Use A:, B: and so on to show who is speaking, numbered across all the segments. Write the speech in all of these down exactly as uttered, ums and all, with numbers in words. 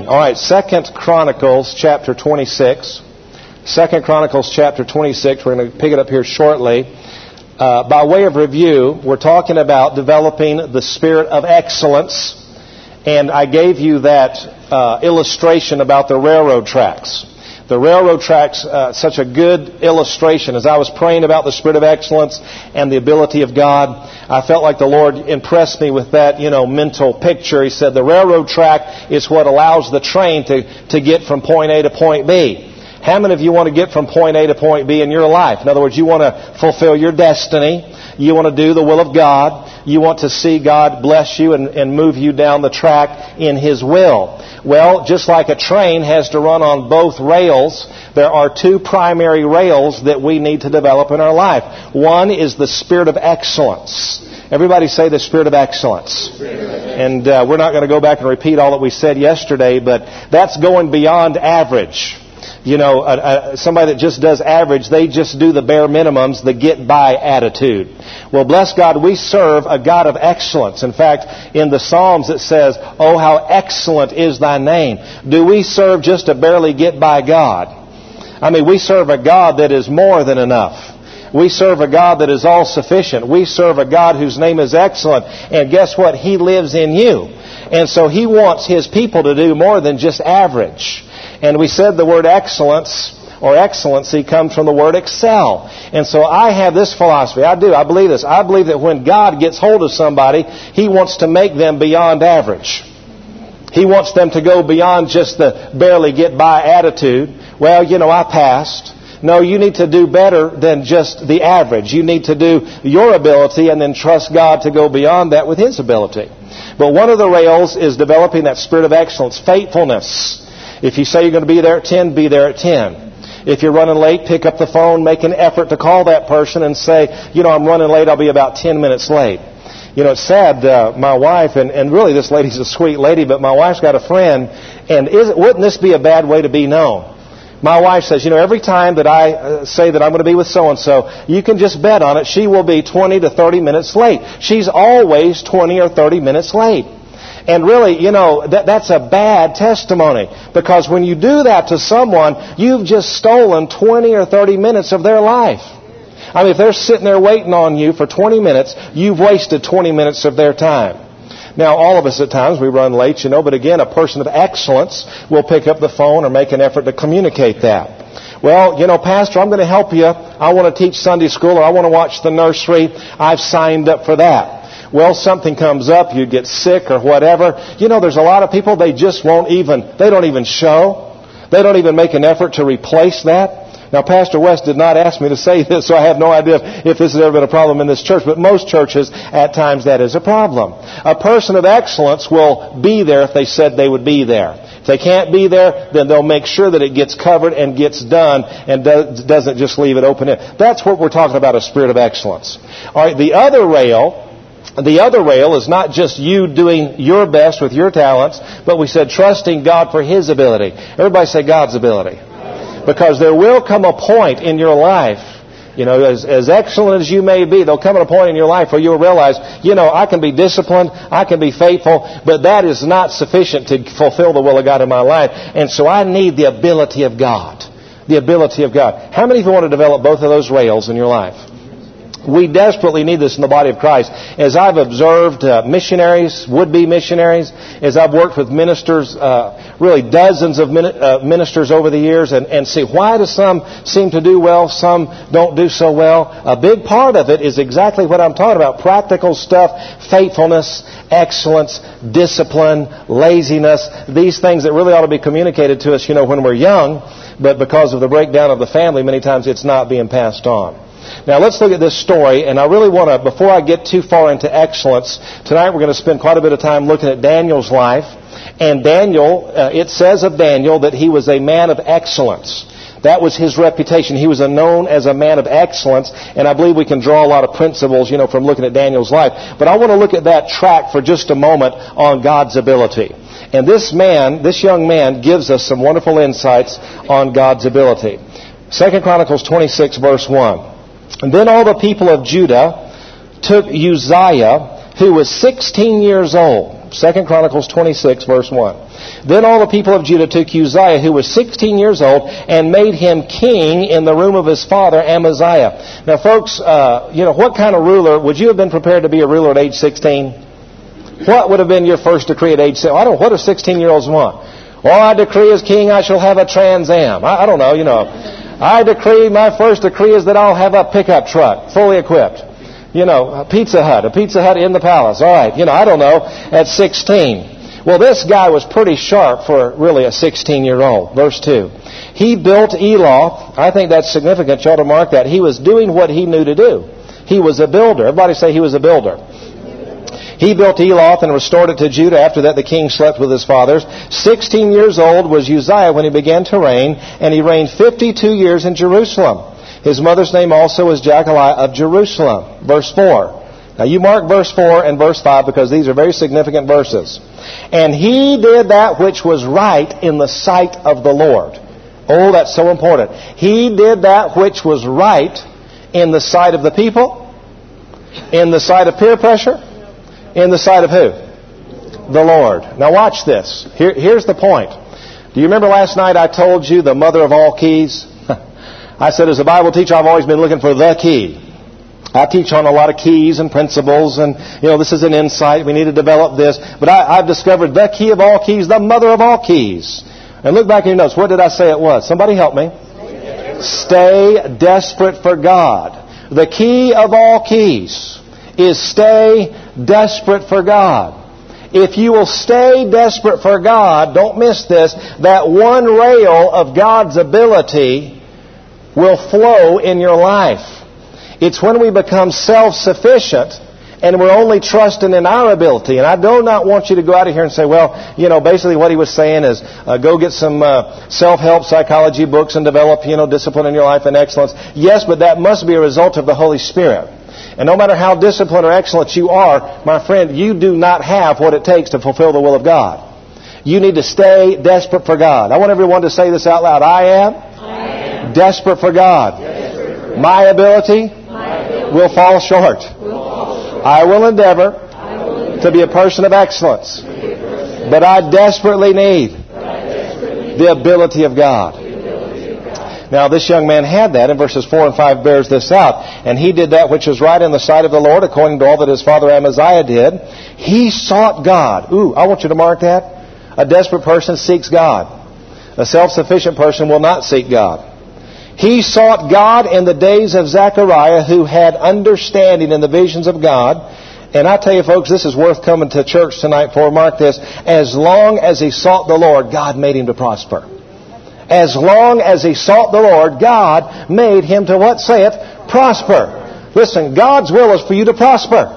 A: All right, Second Chronicles chapter twenty-six. Second Chronicles chapter twenty-six. We're going to pick it up here shortly. Uh, by way of review, we're talking about developing the spirit of excellence. And I gave you that uh, illustration about the railroad tracks. The railroad tracks, uh, such a good illustration. As I was praying about the spirit of excellence and the ability of God, I felt like the Lord impressed me with that, you know, mental picture. He said the railroad track is what allows the train to, to get from point A to point B. How many of you want to get from point A to point B in your life? In other words, you want to fulfill your destiny. You want to do the will of God. You want to see God bless you and, and move you down the track in His will. Well, just like a train has to run on both rails, there are two primary rails that we need to develop in our life. One is the spirit of excellence. Everybody say the spirit of excellence. And uh, we're not going to go back and repeat all that we said yesterday, but that's going beyond average. You know, uh, uh, somebody that just does average, they just do the bare minimums, the get-by attitude. Well, bless God, we serve a God of excellence. In fact, in the Psalms it says, "Oh, how excellent is thy name." Do we serve just a barely get-by God? I mean, we serve a God that is more than enough. We serve a God that is all-sufficient. We serve a God whose name is excellent. And guess what? He lives in you. And so He wants His people to do more than just average. And we said the word excellence or excellency comes from the word excel. And so I have this philosophy. I do. I believe this. I believe that when God gets hold of somebody, He wants to make them beyond average. He wants them to go beyond just the barely get by attitude. Well, you know, I passed. No, you need to do better than just the average. You need to do your ability and then trust God to go beyond that with His ability. But one of the rails is developing that spirit of excellence, faithfulness. If you say you're going to be there at ten, be there at ten. If you're running late, pick up the phone, make an effort to call that person and say, you know, I'm running late, I'll be about ten minutes late. You know, it's sad, uh, my wife, and, and really this lady's a sweet lady, but my wife's got a friend, and is, wouldn't this be a bad way to be known? My wife says, you know, every time that I uh, say that I'm going to be with so-and-so, you can just bet on it, she will be twenty to thirty minutes late. She's always twenty or thirty minutes late. And really, you know, that, that's a bad testimony. Because when you do that to someone, you've just stolen twenty or thirty minutes of their life. I mean, if they're sitting there waiting on you for twenty minutes, you've wasted twenty minutes of their time. Now, all of us at times, we run late, you know, but again, a person of excellence will pick up the phone or make an effort to communicate that. Well, you know, Pastor, I'm going to help you. I want to teach Sunday school, or I want to watch the nursery. I've signed up for that. Well, something comes up, you get sick or whatever. You know, there's a lot of people, they just won't even, they don't even show. They don't even make an effort to replace that. Now, Pastor West did not ask me to say this, so I have no idea if this has ever been a problem in this church. But most churches, at times, that is a problem. A person of excellence will be there if they said they would be there. If they can't be there, then they'll make sure that it gets covered and gets done and does, doesn't just leave it open. That's what we're talking about, a spirit of excellence. All right, the other rail... The other rail is not just you doing your best with your talents, but we said trusting God for His ability. Everybody say God's ability. Because there will come a point in your life, you know, as, as excellent as you may be, there'll come a point in your life where you'll realize, you know, I can be disciplined, I can be faithful, but that is not sufficient to fulfill the will of God in my life. And so I need the ability of God. The ability of God. How many of you want to develop both of those rails in your life? We desperately need this in the body of Christ. As I've observed uh, missionaries, would-be missionaries, as I've worked with ministers, uh, really dozens of min- uh, ministers over the years, and, and see why do some seem to do well, some don't do so well. A big part of it is exactly what I'm talking about. Practical stuff, faithfulness, excellence, discipline, laziness, these things that really ought to be communicated to us, you know, when we're young, but because of the breakdown of the family, many times it's not being passed on. Now let's look at this story, and I really want to, before I get too far into excellence, tonight we're going to spend quite a bit of time looking at Daniel's life. And Daniel, uh, it says of Daniel that he was a man of excellence. That was his reputation. He was known as a man of excellence, and I believe we can draw a lot of principles, you know, from looking at Daniel's life. But I want to look at that track for just a moment on God's ability. And this man, this young man, gives us some wonderful insights on God's ability. Second Chronicles twenty-six, verse one. And then all the people of Judah took Uzziah, who was sixteen years old. Second Chronicles twenty-six, verse one. Then all the people of Judah took Uzziah, who was sixteen years old, and made him king in the room of his father Amaziah. Now, folks, uh, you know, what kind of ruler, would you have been prepared to be a ruler at age sixteen? What would have been your first decree at age sixteen? I don't know, what do sixteen-year-olds want? Well, I decree as king I shall have a Trans Am. I, I don't know, you know. I decree, my first decree is that I'll have a pickup truck, fully equipped. You know, a Pizza Hut, a Pizza Hut in the palace. All right, you know, I don't know, at sixteen. Well, this guy was pretty sharp for really a sixteen-year-old. Verse two. He built Eloth. I think that's significant. You ought to mark that. He was doing what he knew to do. He was a builder. Everybody say he was a builder. He built Eloth and restored it to Judah. After that, the king slept with his fathers. Sixteen years old was Uzziah when he began to reign, and he reigned fifty-two years in Jerusalem. His mother's name also was Jacaliah of Jerusalem. Verse four. Now you mark verse four and verse five because these are very significant verses. And he did that which was right in the sight of the Lord. Oh, that's so important. He did that which was right in the sight of the people, in the sight of peer pressure, in the sight of who? The Lord. Now watch this. Here, here's the point. Do you remember last night I told you the mother of all keys? I said, as a Bible teacher, I've always been looking for the key. I teach on a lot of keys and principles, and, you know, this is an insight. We need to develop this. But I, I've discovered the key of all keys, the mother of all keys. And look back in your notes. What did I say it was? Somebody help me. Stay desperate for God. The key of all keys is stay desperate for God. If you will stay desperate for God, don't miss this, that one rail of God's ability will flow in your life. It's when we become self-sufficient and we're only trusting in our ability. And I do not want you to go out of here and say, well, you know, basically what he was saying is uh, go get some uh, self-help psychology books and develop, you know, discipline in your life and excellence. Yes, but that must be a result of the Holy Spirit. And no matter how disciplined or excellent you are, my friend, you do not have what it takes to fulfill the will of God. You need to stay desperate for God. I want everyone to say this out loud. I am, I am. desperate for God. Desperate for God. My ability will fall short. I will endeavor to be a person of excellence. But I desperately need the ability of God. Now this young man had that, and verses four and five bears this out. And he did that which was right in the sight of the Lord, according to all that his father Amaziah did. He sought God. Ooh, I want you to mark that. A desperate person seeks God. A self-sufficient person will not seek God. He sought God in the days of Zechariah, who had understanding in the visions of God. And I tell you, folks, this is worth coming to church tonight for. Mark this. As long as he sought the Lord, God made him to prosper. As long as he sought the Lord, God made him to, what saith, prosper. Listen, God's will is for you to prosper.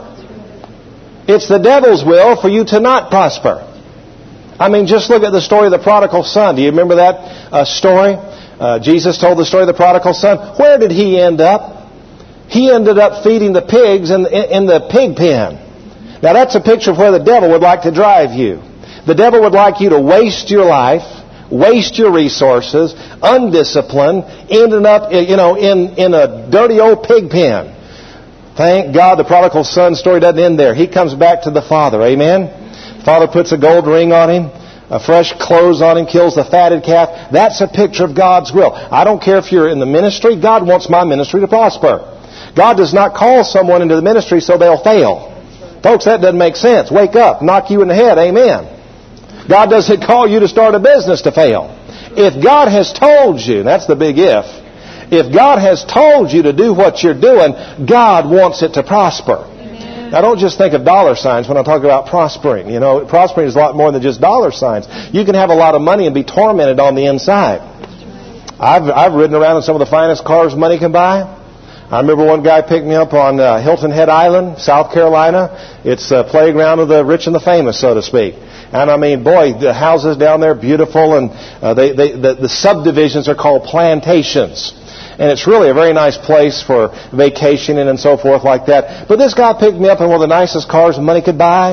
A: It's the devil's will for you to not prosper. I mean, just look at the story of the prodigal son. Do you remember that uh, story? Uh, Jesus told the story of the prodigal son. Where did he end up? He ended up feeding the pigs in, in, in the pig pen. Now that's a picture of where the devil would like to drive you. The devil would like you to waste your life, waste your resources, undisciplined, ending up, you know, in, in a dirty old pig pen. Thank God the prodigal son story doesn't end there. He comes back to the father. Amen? Father puts a gold ring on him, a fresh clothes on him, kills the fatted calf. That's a picture of God's will. I don't care if you're in the ministry. God wants my ministry to prosper. God does not call someone into the ministry so they'll fail. Folks, that doesn't make sense. Wake up, knock you in the head. Amen. God doesn't call you to start a business to fail. If God has told you, that's the big if, if God has told you to do what you're doing, God wants it to prosper. Now, don't just think of dollar signs when I talk about prospering. You know, prospering is a lot more than just dollar signs. You can have a lot of money and be tormented on the inside. I've I've ridden around in some of the finest cars money can buy. I remember one guy picked me up on uh, Hilton Head Island, South Carolina. It's a playground of the rich and the famous, so to speak. And I mean, boy, the houses down there, beautiful, and uh, they, they, the, the subdivisions are called plantations. And it's really a very nice place for vacationing and so forth like that. But this guy picked me up in one of the nicest cars money could buy.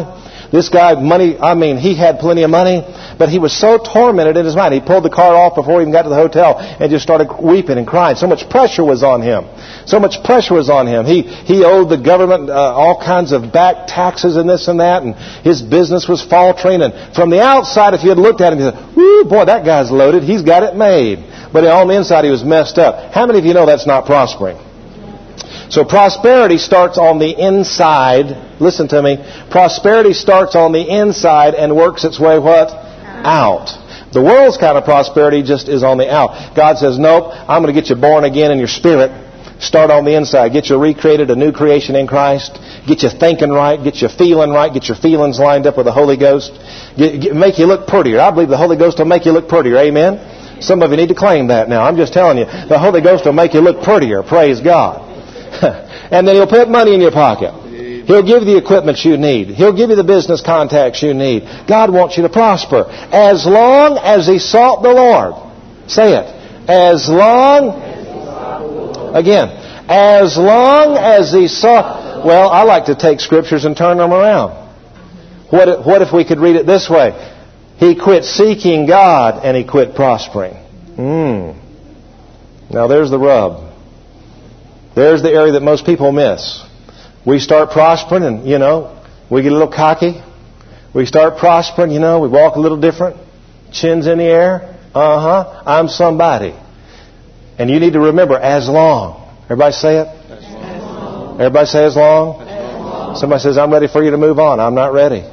A: This guy, money, I mean, he had plenty of money, but he was so tormented in his mind. He pulled the car off before he even got to the hotel and just started weeping and crying. So much pressure was on him. So much pressure was on him. He he owed the government uh, all kinds of back taxes and this and that, and his business was faltering. And from the outside, if you had looked at him, you said, "Whoo, boy, that guy's loaded. He's got it made." But on the inside, he was messed up. How many of you know that's not prospering? So prosperity starts on the inside. Listen to me. Prosperity starts on the inside and works its way what? Out. The world's kind of prosperity just is on the out. God says, nope, I'm going to get you born again in your spirit. Start on the inside. Get you recreated, a new creation in Christ. Get you thinking right. Get you feeling right. Get your feelings lined up with the Holy Ghost. Get, get, make you look prettier. I believe the Holy Ghost will make you look prettier. Amen? Some of you need to claim that now. I'm just telling you. The Holy Ghost will make you look prettier. Praise God. And then He'll put money in your pocket. He'll give you the equipment you need. He'll give you the business contacts you need. God wants you to prosper. As long as He sought the Lord. Say it. As long... Again. As long as He sought... Well, I like to take scriptures and turn them around. What if, what if we could read it this way? He quit seeking God and he quit prospering. Hmm. Now there's the rub. There's the area that most people miss. We start prospering and, you know, we get a little cocky. We start prospering, you know, we walk a little different. Chins in the air. Uh-huh. I'm somebody. And you need to remember, as long. Everybody say it? As long. Everybody say as long? As long. Somebody says, I'm ready for you to move on. I'm not ready.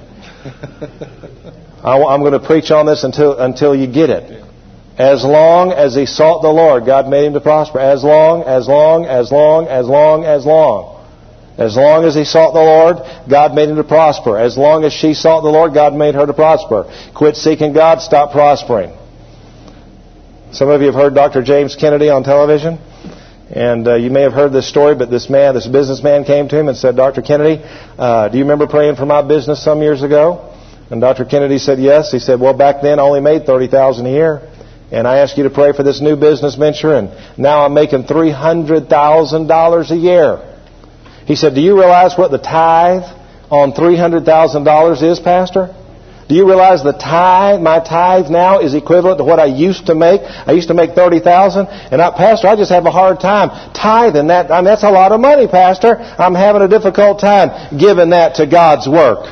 A: I'm going to preach on this until until you get it. As long as he sought the Lord, God made him to prosper. As long, as long, as long, as long, as long. As long as he sought the Lord, God made him to prosper. As long as she sought the Lord, God made her to prosper. Quit seeking God, stop prospering. Some of you have heard Doctor James Kennedy on television. And uh, you may have heard this story, but this man, this businessman came to him and said, Doctor Kennedy, uh, do you remember praying for my business some years ago? And Doctor Kennedy said, yes. He said, well, back then I only made thirty thousand dollars a year. And I asked you to pray for this new business venture, and now I'm making three hundred thousand dollars a year. He said, do you realize what the tithe on three hundred thousand dollars is, Pastor? Do you realize the tithe, my tithe now is equivalent to what I used to make? I used to make thirty thousand dollars. And I, Pastor, I just have a hard time tithing that. I mean, that's a lot of money, Pastor. I'm having a difficult time giving that to God's work.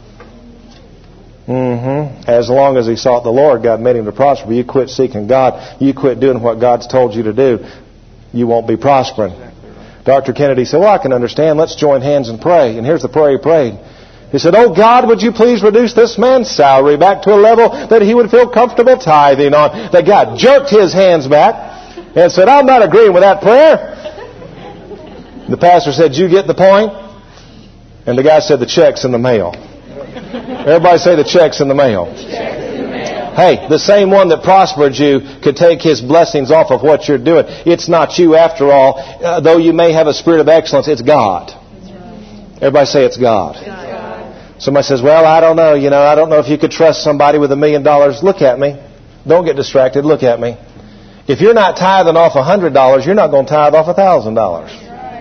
A: Mm-hmm. As long as he sought the Lord, God made him to prosper. But you quit seeking God, you quit doing what God's told you to do, you won't be prospering. Doctor Kennedy said, well, I can understand. Let's join hands and pray. And here's the prayer he prayed. He said, oh God, would you please reduce this man's salary back to a level that he would feel comfortable tithing on. That God jerked his hands back and said, I'm not agreeing with that prayer. The pastor said, you get the point? And the guy said, the check's in the mail. Everybody say the check's in the mail. Hey, the same one that prospered you could take his blessings off of what you're doing. It's not you after all. Uh, though you may have a spirit of excellence, it's God. Everybody say it's God. Somebody says, well, I don't know. You know, I don't know if you could trust somebody with a million dollars. Look at me. Don't get distracted. Look at me. If you're not tithing off a hundred dollars, you're not going to tithe off a thousand dollars.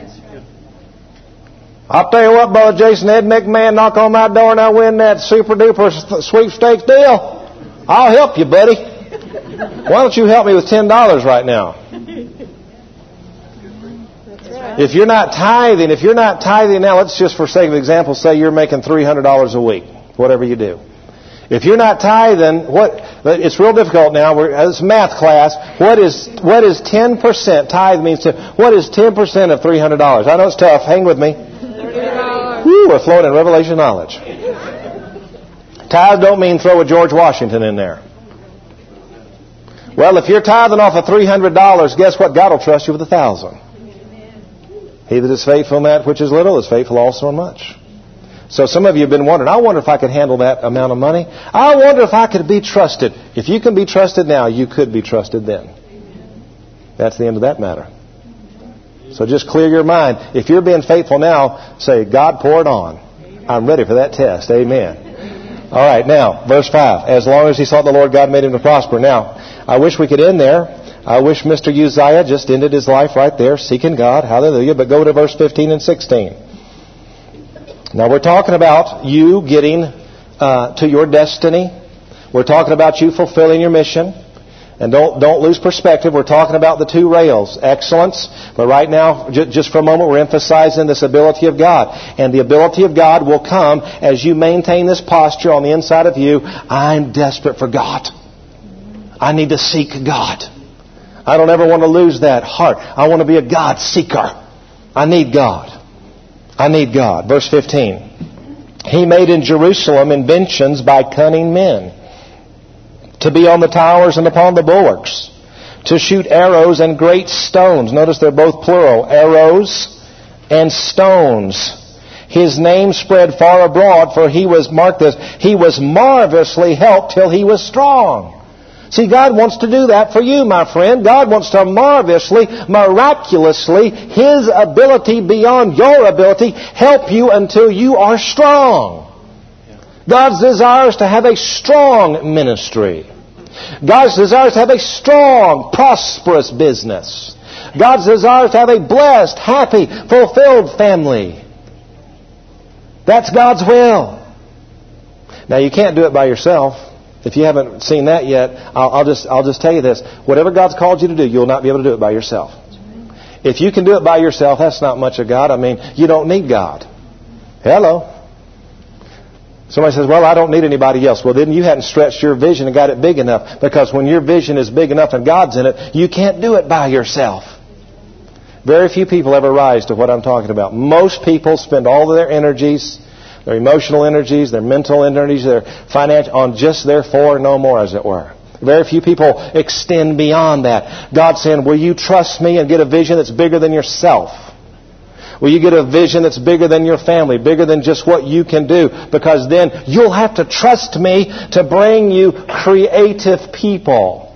A: I'll tell you what, Brother Jason, Ed McMahon, knock on my door and I win that super duper sweepstakes deal. I'll help you, buddy. Why don't you help me with ten dollars right now? If you're not tithing, if you're not tithing now, let's just for sake of example say you're making three hundred dollars a week, whatever you do. If you're not tithing, what? It's real difficult now. We're, it's math class. What is what is ten percent? Tithe means to, what is ten percent of three hundred dollars? I know it's tough. Hang with me. Woo, we're flowing in revelation knowledge. Tithe don't mean throw a George Washington in there. Well, if you're tithing off of three hundred dollars, guess what? God will trust you with a thousand. He that is faithful in that which is little is faithful also in much. So some of you have been wondering, I wonder if I could handle that amount of money. I wonder if I could be trusted. If you can be trusted now, you could be trusted then. That's the end of that matter. So just clear your mind. If you're being faithful now, say, God, pour it on. I'm ready for that test. Amen. All right, now, verse five. As long as he sought the Lord, God made him to prosper. Now, I wish we could end there. I wish Mister Uzziah just ended his life right there, seeking God. Hallelujah. But go to verse fifteen and sixteen. Now we're talking about you getting uh, to your destiny. We're talking about you fulfilling your mission. And don't don't lose perspective. We're talking about the two rails, excellence. But right now, j- just for a moment, we're emphasizing this ability of God. And the ability of God will come as you maintain this posture on the inside of you. I'm desperate for God. I need to seek God. I don't ever want to lose that heart. I want to be a God seeker. I need God. I need God. Verse fifteen. He made in Jerusalem inventions by cunning men, to be on the towers and upon the bulwarks, to shoot arrows and great stones. Notice they're both plural. Arrows and stones. His name spread far abroad, for he was, mark this, he was marvelously helped till he was strong. See, God wants to do that for you, my friend. God wants to marvelously, miraculously, His ability beyond your ability, help you until you are strong. God's desire is to have a strong ministry. God's desire is to have a strong, prosperous business. God's desire is to have a blessed, happy, fulfilled family. That's God's will. Now, you can't do it by yourself. If you haven't seen that yet, I'll, I'll just I'll just tell you this. Whatever God's called you to do, you'll not be able to do it by yourself. If you can do it by yourself, that's not much of God. I mean, you don't need God. Hello. Somebody says, well, I don't need anybody else. Well, then you hadn't stretched your vision and got it big enough. Because when your vision is big enough and God's in it, you can't do it by yourself. Very few people ever rise to what I'm talking about. Most people spend all of their energies, their emotional energies, their mental energies, their financial, on just their four, no more, as it were. Very few people extend beyond that. God's saying, will you trust me and get a vision that's bigger than yourself? Will you get a vision that's bigger than your family, bigger than just what you can do? Because then you'll have to trust me to bring you creative people.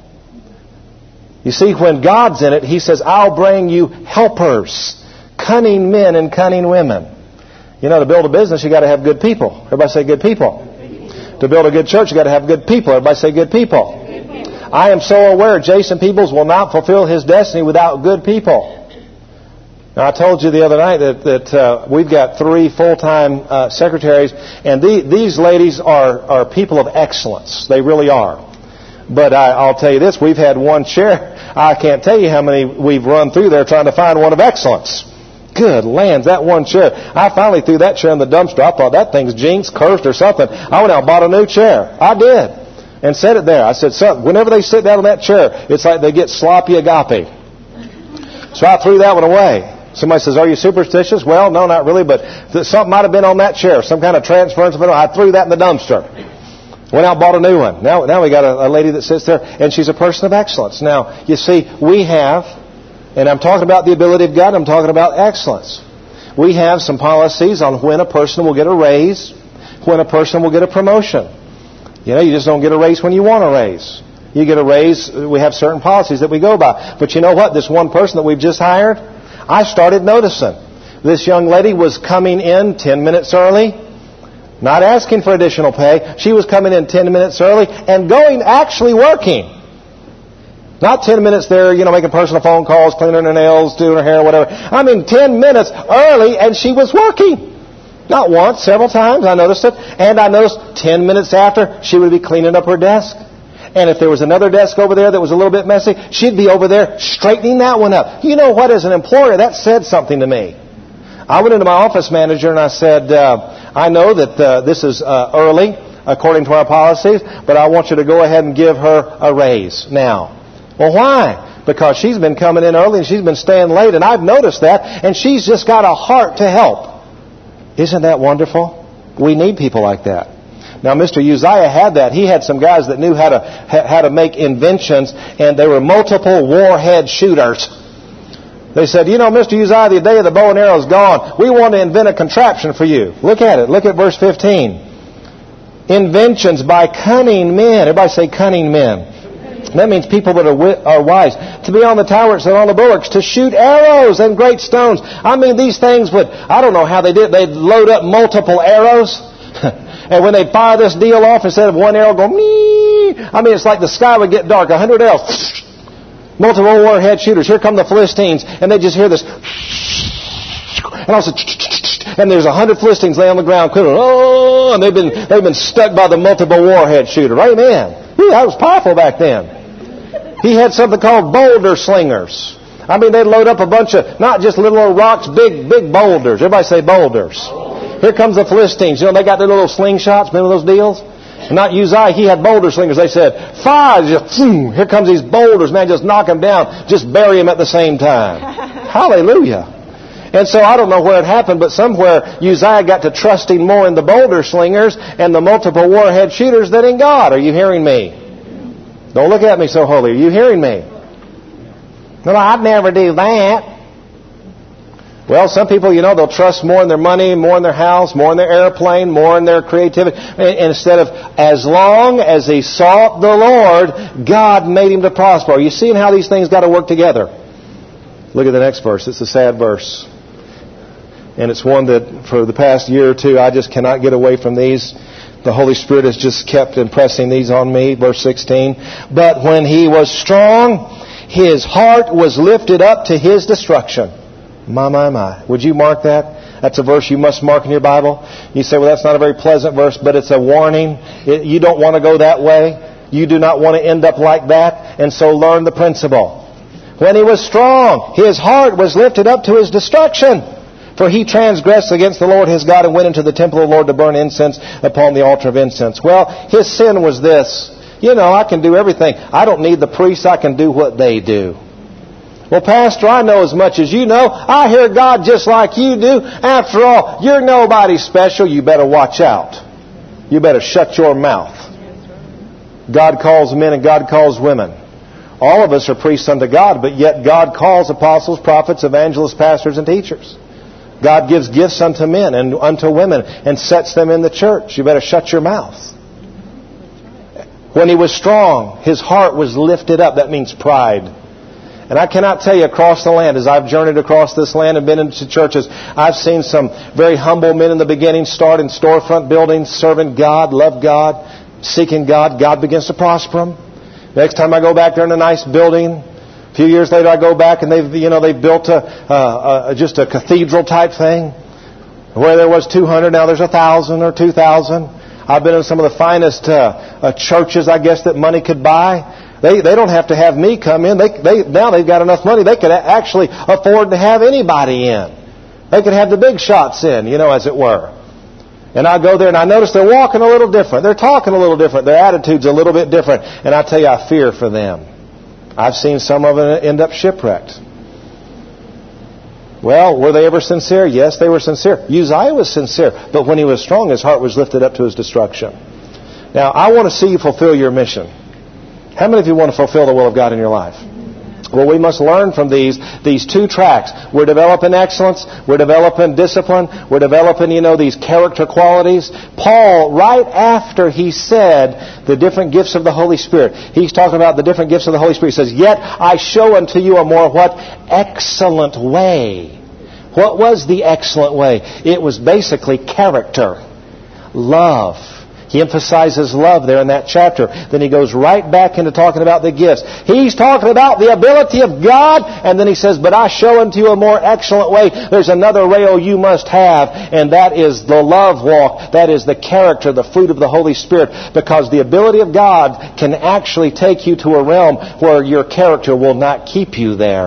A: You see, when God's in it, He says, I'll bring you helpers, cunning men and cunning women. You know, to build a business, you got to have good people. Everybody say good people. To build a good church, you got to have good people. Everybody say good people. I am so aware Jason Peebles will not fulfill his destiny without good people. Now, I told you the other night that, that uh, we've got three full-time uh, secretaries, and the, these ladies are, are people of excellence. They really are. But I, I'll tell you this, we've had one chair. I can't tell you how many we've run through there trying to find one of excellence. Good lands, that one chair. I finally threw that chair in the dumpster. I thought that thing's jinxed, cursed, or something. I went out and bought a new chair. I did. And set it there. I said, son, whenever they sit down on that chair, it's like they get sloppy agape. So I threw that one away. Somebody says, are you superstitious? Well, no, not really, but something might have been on that chair. Some kind of transference. I threw that in the dumpster. Went out and bought a new one. Now, now we got a, a lady that sits there, and she's a person of excellence. Now, you see, we have, and I'm talking about the ability of God, I'm talking about excellence. We have some policies on when a person will get a raise, when a person will get a promotion. You know, you just don't get a raise when you want a raise. You get a raise, we have certain policies that we go by. But you know what? This one person that we've just hired, I started noticing. This young lady was coming in ten minutes early, not asking for additional pay. She was coming in ten minutes early and going, actually working. Not ten minutes there, you know, making personal phone calls, cleaning her nails, doing her hair, whatever. I mean, ten minutes early and she was working. Not once, several times I noticed it. And I noticed ten minutes after, she would be cleaning up her desk. And if there was another desk over there that was a little bit messy, she'd be over there straightening that one up. You know what, as an employer, that said something to me. I went into my office manager and I said, uh, I know that uh, this is uh, early, according to our policies, but I want you to go ahead and give her a raise now. Well, why? Because she's been coming in early and she's been staying late, and I've noticed that, and she's just got a heart to help. Isn't that wonderful? We need people like that. Now, Mister Uzziah had that. He had some guys that knew how to how to make inventions, and they were multiple warhead shooters. They said, you know, Mister Uzziah, the day of the bow and arrow is gone. We want to invent a contraption for you. Look at it. Look at verse fifteen. Inventions by cunning men. Everybody say cunning men. That means people that are, wi- are wise. To be on the towers and on the bulwarks, to shoot arrows and great stones. I mean, these things would, I don't know how they did. They'd load up multiple arrows. And when they fire this deal off, instead of one arrow go, mee, I mean, it's like the sky would get dark. A hundred arrows. Multiple warhead shooters. Here come the Philistines. And they just hear this. And also, and there's a hundred Philistines laying on the ground, quivering. Oh, and they've been they've been stuck by the multiple warhead shooter. Amen. Ooh, that was powerful back then. He had something called boulder slingers. I mean, they'd load up a bunch of, not just little old rocks, big, big boulders. Everybody say boulders. Here comes the Philistines. You know, they got their little slingshots. Remember those deals? And not Uzziah, he had boulder slingers. They said, fire! Just, here comes these boulders, man, just knock them down. Just bury them at the same time. Hallelujah. And so I don't know where it happened, but somewhere Uzziah got to trusting more in the boulder slingers and the multiple warhead shooters than in God. Are you hearing me? Don't look at me so holy. Are you hearing me? No, I'd never do that. Well, some people, you know, they'll trust more in their money, more in their house, more in their airplane, more in their creativity. And instead of, as long as he sought the Lord, God made him to prosper. Are you seeing how these things got to work together? Look at the next verse. It's a sad verse. And it's one that for the past year or two, I just cannot get away from these. The Holy Spirit has just kept impressing these on me. Verse sixteen. But when he was strong, his heart was lifted up to his destruction. My, my, my. Would you mark that? That's a verse you must mark in your Bible. You say, well, that's not a very pleasant verse, but it's a warning. It, you don't want to go that way. You do not want to end up like that. And so learn the principle. When he was strong, his heart was lifted up to his destruction. For he transgressed against the Lord his God and went into the temple of the Lord to burn incense upon the altar of incense. Well, his sin was this. You know, I can do everything. I don't need the priests. I can do what they do. Well, Pastor, I know as much as you know. I hear God just like you do. After all, you're nobody special. You better watch out. You better shut your mouth. God calls men and God calls women. All of us are priests unto God, but yet God calls apostles, prophets, evangelists, pastors, and teachers. God gives gifts unto men and unto women and sets them in the church. You better shut your mouth. When he was strong, his heart was lifted up. That means pride. And I cannot tell you across the land, as I've journeyed across this land and been into churches, I've seen some very humble men in the beginning start in storefront buildings, serving God, love God, seeking God. God begins to prosper them. Next time I go back there in a nice building, a few years later I go back and they've, you know, they've built a, a, a just a cathedral type thing. Where there was two hundred, now there's one thousand or two thousand. I've been in some of the finest uh, uh, churches, I guess, that money could buy. They they don't have to have me come in. They they now they've got enough money. They could actually afford to have anybody in. They could have the big shots in, you know, as it were. And I go there and I notice they're walking a little different. They're talking a little different. Their attitude's a little bit different. And I tell you, I fear for them. I've seen some of them end up shipwrecked. Well, were they ever sincere? Yes, they were sincere. Uzziah was sincere. But when he was strong, his heart was lifted up to his destruction. Now, I want to see you fulfill your mission. How many of you want to fulfill the will of God in your life? Well, we must learn from these these two tracks. We're developing excellence. We're developing discipline. We're developing, you know, these character qualities. Paul, right after he said the different gifts of the Holy Spirit, he's talking about the different gifts of the Holy Spirit. He says, yet I show unto you a more what? Excellent way. What was the excellent way? It was basically character, love. He emphasizes love there in that chapter. Then he goes right back into talking about the gifts. He's talking about the ability of God, and then he says, but I show unto you a more excellent way. There's another rail you must have, and that is the love walk. That is the character, the fruit of the Holy Spirit. Because the ability of God can actually take you to a realm where your character will not keep you there.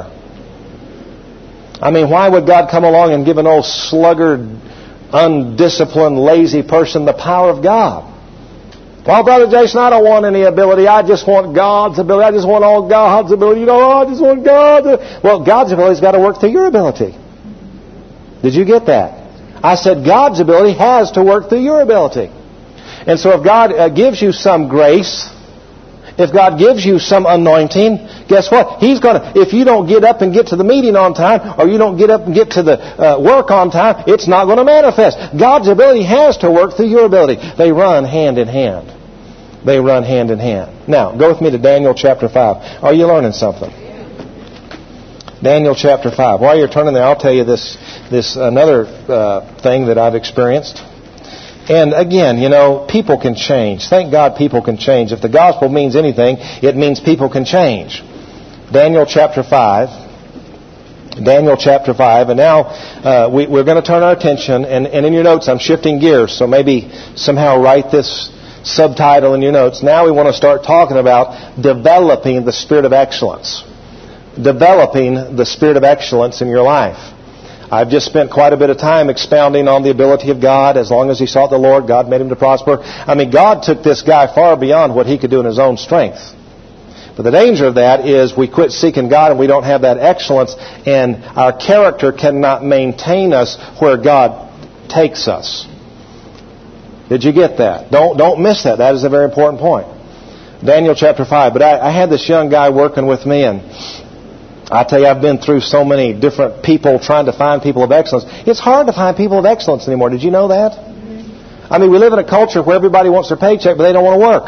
A: I mean, why would God come along and give an old sluggard, undisciplined, lazy person the power of God? Well, Brother Jason, I don't want any ability. I just want God's ability. I just want all God's ability. You know, oh, I just want God's. Well, God's ability's got to work through your ability. Did you get that? I said God's ability has to work through your ability. And so if God uh, gives you some grace, if God gives you some anointing, guess what? He's going to, if you don't get up and get to the meeting on time, or you don't get up and get to the uh, work on time, it's not going to manifest. God's ability has to work through your ability. They run hand in hand. They run hand in hand. Now, go with me to Daniel chapter five. Are you learning something? Daniel chapter five. While you're turning there, I'll tell you this, this another uh, thing that I've experienced. And again, you know, people can change. Thank God people can change. If the gospel means anything, it means people can change. Daniel chapter five. Daniel chapter five. And now uh, we, we're going to turn our attention, and, and in your notes I'm shifting gears, so maybe somehow write this subtitle in your notes. Now we want to start talking about developing the spirit of excellence. Developing the spirit of excellence in your life. I've just spent quite a bit of time expounding on the ability of God. As long as he sought the Lord, God made him to prosper. I mean, God took this guy far beyond what he could do in his own strength. But the danger of that is we quit seeking God and we don't have that excellence, and our character cannot maintain us where God takes us. Did you get that? Don't don't miss that. That is a very important point. Daniel chapter five. But I, I had this young guy working with me, and I tell you, I've been through so many different people trying to find people of excellence. It's hard to find people of excellence anymore. Did you know that? Mm-hmm. I mean, we live in a culture where everybody wants their paycheck, but they don't want to work.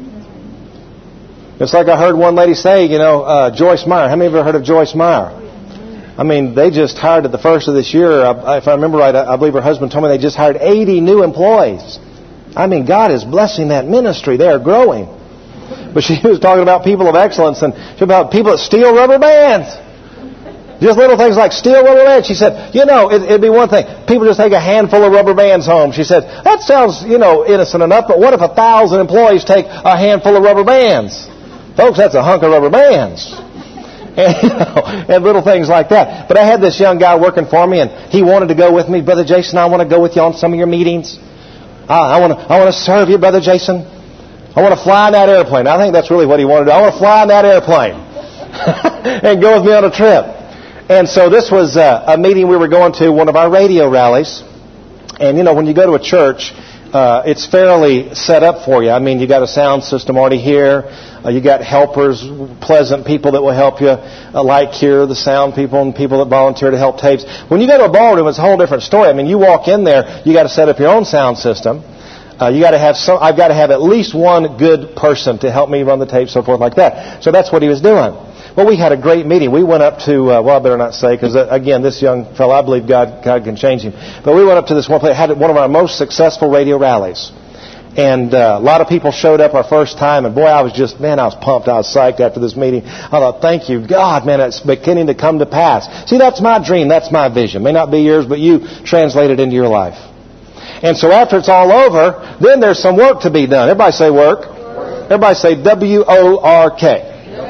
A: Mm-hmm. It's like I heard one lady say, you know, uh, Joyce Meyer. How many of you have heard of Joyce Meyer? Mm-hmm. I mean, they just hired at the first of this year, I, if I remember right, I, I believe her husband told me they just hired eighty new employees. I mean, God is blessing that ministry. They are growing. But she was talking about people of excellence, and she about people that steal rubber bands. Just little things like steal rubber bands. She said, you know, it, it'd be one thing. People just take a handful of rubber bands home. She said, that sounds, you know, innocent enough, but what if a thousand employees take a handful of rubber bands? Folks, that's a hunk of rubber bands. And, you know, and little things like that. But I had this young guy working for me, and he wanted to go with me. Brother Jason, I want to go with you on some of your meetings. I, I want to I want to serve you, Brother Jason. I want to fly in that airplane. I think that's really what he wanted to do. I want to fly in that airplane and go with me on a trip. And so this was uh, a meeting we were going to, one of our radio rallies. And, you know, when you go to a church, uh, it's fairly set up for you. I mean, you got a sound system already here. Uh, you got helpers, pleasant people that will help you, uh, like here, the sound people and people that volunteer to help tapes. When you go to a ballroom, it's a whole different story. I mean, you walk in there, you got to set up your own sound system. Uh, you got to have some. I've got to have at least one good person to help me run the tape, so forth like that. So that's what he was doing. Well, we had a great meeting. We went up to, uh, well, I better not say, because, uh, again, this young fellow, I believe God God can change him. But we went up to this one place, had one of our most successful radio rallies. And uh, a lot of people showed up our first time. And, boy, I was just, man, I was pumped. I was psyched after this meeting. I thought, thank you, God, man, it's beginning to come to pass. See, that's my dream. That's my vision. May not be yours, but you translate it into your life. And so after it's all over, then there's some work to be done. Everybody say work. work. Everybody say W O R K.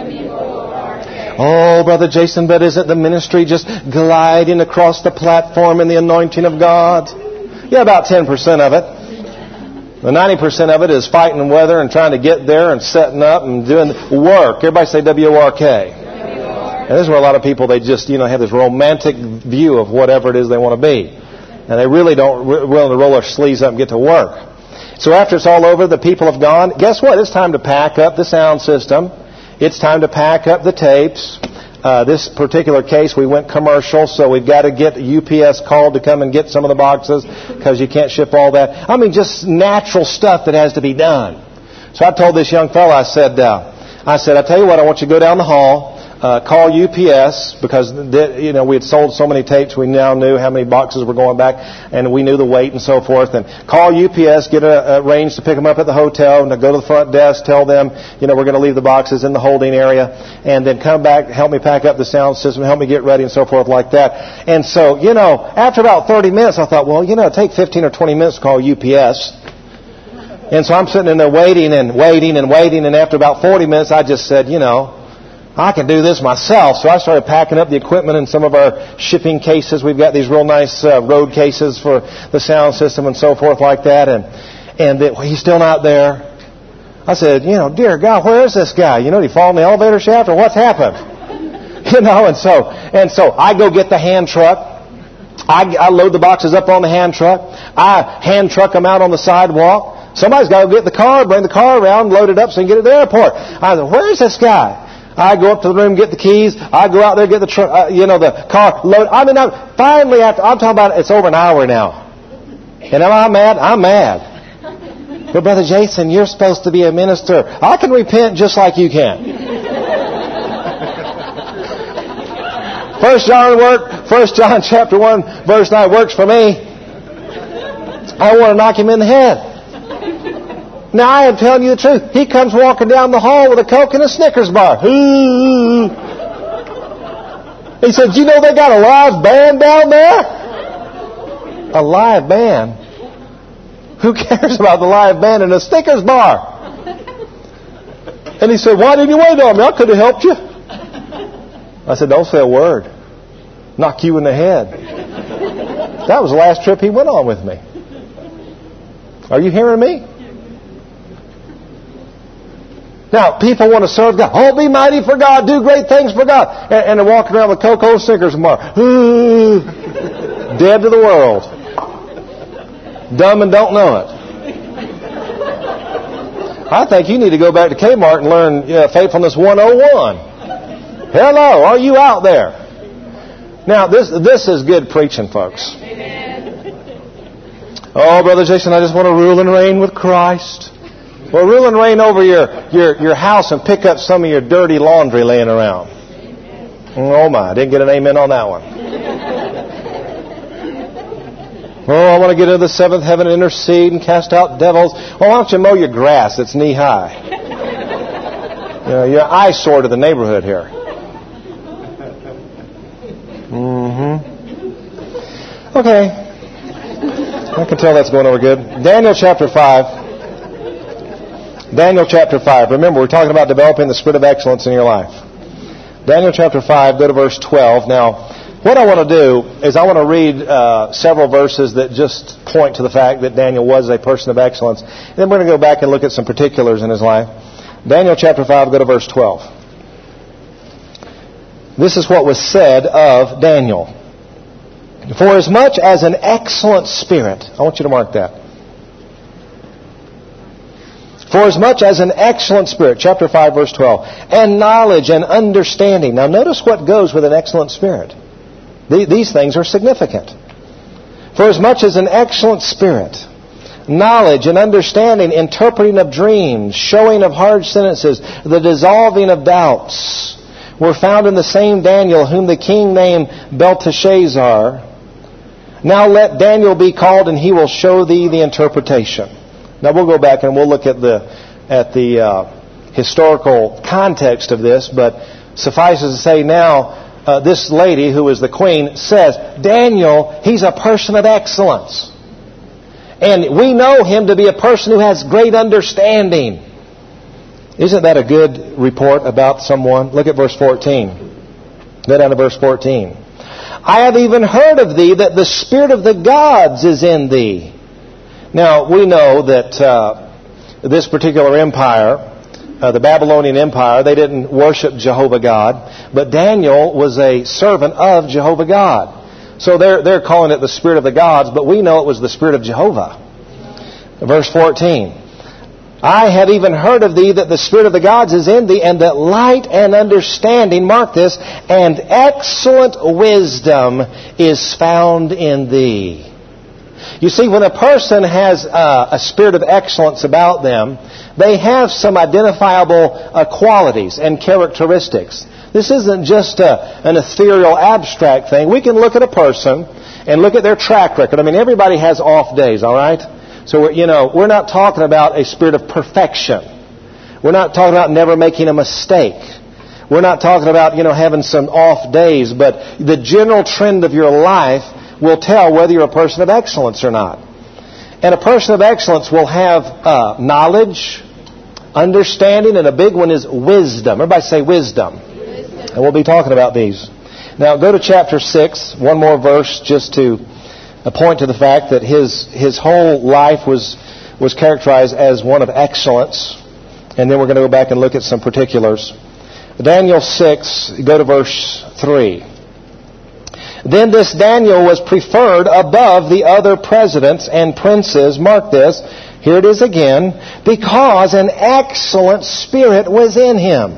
A: Oh, Brother Jason, but isn't the ministry just gliding across the platform in the anointing of God? Yeah, about ten percent of it. The ninety percent of it is fighting weather and trying to get there and setting up and doing work. Everybody say W O R K. And this is where a lot of people, they just, you know, have this romantic view of whatever it is they want to be. And they really don't willing to roll their sleeves up and get to work. So after it's all over, the people have gone. Guess what? It's time to pack up the sound system. It's time to pack up the tapes. Uh, this particular case, we went commercial, so we've got to get U P S called to come and get some of the boxes because you can't ship all that. I mean, just natural stuff that has to be done. So I told this young fellow, I said, uh, I said, I tell you what, I want you to go down the hall. Uh, call U P S because, you know, we had sold so many tapes, we now knew how many boxes were going back, and we knew the weight and so forth. And call U P S, get a, a range to pick them up at the hotel, and go to the front desk, tell them, you know, we're going to leave the boxes in the holding area, and then come back, help me pack up the sound system, help me get ready, and so forth like that. And so, you know, after about thirty minutes, I thought, well, you know, take fifteen or twenty minutes to call U P S. And so I'm sitting in there waiting and waiting and waiting, and after about forty minutes, I just said, you know, I can do this myself. So I started packing up the equipment in some of our shipping cases. We've got these real nice uh, road cases for the sound system and so forth like that. And and it, he's still not there. I said, you know, dear God, where is this guy? You know, did he fall in the elevator shaft or what's happened? You know, and so and so I go get the hand truck. I, I load the boxes up on the hand truck. I hand truck them out on the sidewalk. Somebody's got to get the car, bring the car around, load it up so he can get it to the airport. I said, where is this guy? I go up to the room, get the keys. I go out there, get the tr- uh, you know, the car load. I mean, I'm, finally, after I'm talking about, it's over an hour now. And am I mad? I'm mad. But Brother Jason, you're supposed to be a minister. I can repent just like you can. First John work. First John chapter one, verse nine works for me. I want to knock him in the head. Now, I am telling you the truth. He comes walking down the hall with a Coke and a Snickers bar. Ooh. He said, you know they got a live band down there? A live band? Who cares about the live band in a Snickers bar? And he said, why didn't you wait on me? I could have helped you. I said, don't say a word. Knock you in the head. That was the last trip he went on with me. Are you hearing me? Now, people want to serve God. Oh, be mighty for God. Do great things for God. And, and they're walking around with Cocoa Snickers tomorrow. Ooh, dead to the world. Dumb and don't know it. I think you need to go back to Kmart and learn uh, Faithfulness one oh one. Hello, are you out there? Now, this this is good preaching, folks. Oh, Brother Jason, I just want to rule and reign with Christ. Well, rule and reign over your, your, your house and pick up some of your dirty laundry laying around. Oh, my. I didn't get an amen on that one. Oh, I want to get into the seventh heaven and intercede and cast out devils. Well, why don't you mow your grass that's knee high? You know, you're an eyesore to the neighborhood here. Mm-hmm. Okay. I can tell that's going over good. Daniel chapter five. Daniel chapter five. Remember, we're talking about developing the spirit of excellence in your life. Daniel chapter five, go to verse twelve. Now, what I want to do is I want to read uh, several verses that just point to the fact that Daniel was a person of excellence. And then we're going to go back and look at some particulars in his life. Daniel chapter five, go to verse twelve. This is what was said of Daniel. For as much as an excellent spirit, I want you to mark that. For as much as an excellent spirit, chapter five, verse twelve, and knowledge and understanding. Now notice what goes with an excellent spirit. These things are significant. For as much as an excellent spirit, knowledge and understanding, interpreting of dreams, showing of hard sentences, the dissolving of doubts, were found in the same Daniel, whom the king named Belteshazzar. Now let Daniel be called, and he will show thee the interpretation. Now we'll go back and we'll look at the at the uh, historical context of this, but suffices to say now, uh, this lady who is the queen says, Daniel, he's a person of excellence. And we know him to be a person who has great understanding. Isn't that a good report about someone? Look at verse fourteen. Go down to verse fourteen. I have even heard of thee that the spirit of the gods is in thee. Now, we know that uh, this particular empire, uh, the Babylonian Empire, they didn't worship Jehovah God, but Daniel was a servant of Jehovah God. So they're, they're calling it the spirit of the gods, but we know it was the spirit of Jehovah. Verse fourteen. I have even heard of thee that the spirit of the gods is in thee, and that light and understanding, mark this, and excellent wisdom is found in thee. You see, when a person has uh, a spirit of excellence about them, they have some identifiable uh, qualities and characteristics. This isn't just a, an ethereal, abstract thing. We can look at a person and look at their track record. I mean, everybody has off days, all right? So, we're, you know, we're not talking about a spirit of perfection. We're not talking about never making a mistake. We're not talking about, you know, having some off days. But the general trend of your life will tell whether you're a person of excellence or not. And a person of excellence will have uh, knowledge, understanding, and a big one is wisdom. Everybody say wisdom. wisdom. And we'll be talking about these. Now, go to chapter six, one more verse just to point to the fact that his his whole life was was characterized as one of excellence. And then we're going to go back and look at some particulars. Daniel six, go to verse three. Then this Daniel was preferred above the other presidents and princes, mark this, here it is again, because an excellent spirit was in him.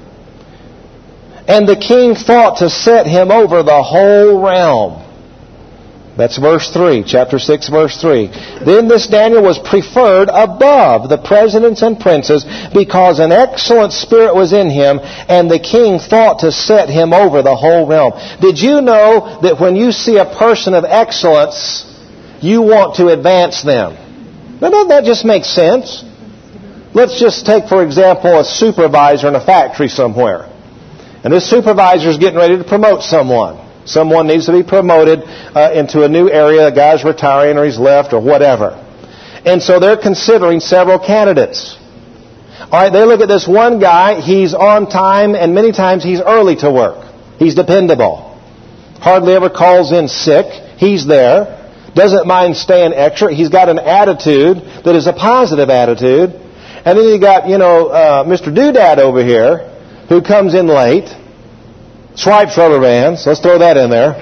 A: And the king thought to set him over the whole realm. That's verse three, chapter six, verse three. Then this Daniel was preferred above the presidents and princes because an excellent spirit was in him, and the king thought to set him over the whole realm. Did you know that when you see a person of excellence, you want to advance them? Now, doesn't that just make sense? Let's just take, for example, a supervisor in a factory somewhere. And this supervisor is getting ready to promote someone. Someone needs to be promoted uh, into a new area. A guy's retiring or he's left or whatever. And so they're considering several candidates. All right, they look at this one guy. He's on time, and many times he's early to work. He's dependable. Hardly ever calls in sick. He's there. Doesn't mind staying extra. He's got an attitude that is a positive attitude. And then you got, you know, uh, Mister Doodad over here, who comes in late, swipes rubber bands. Let's throw that in there.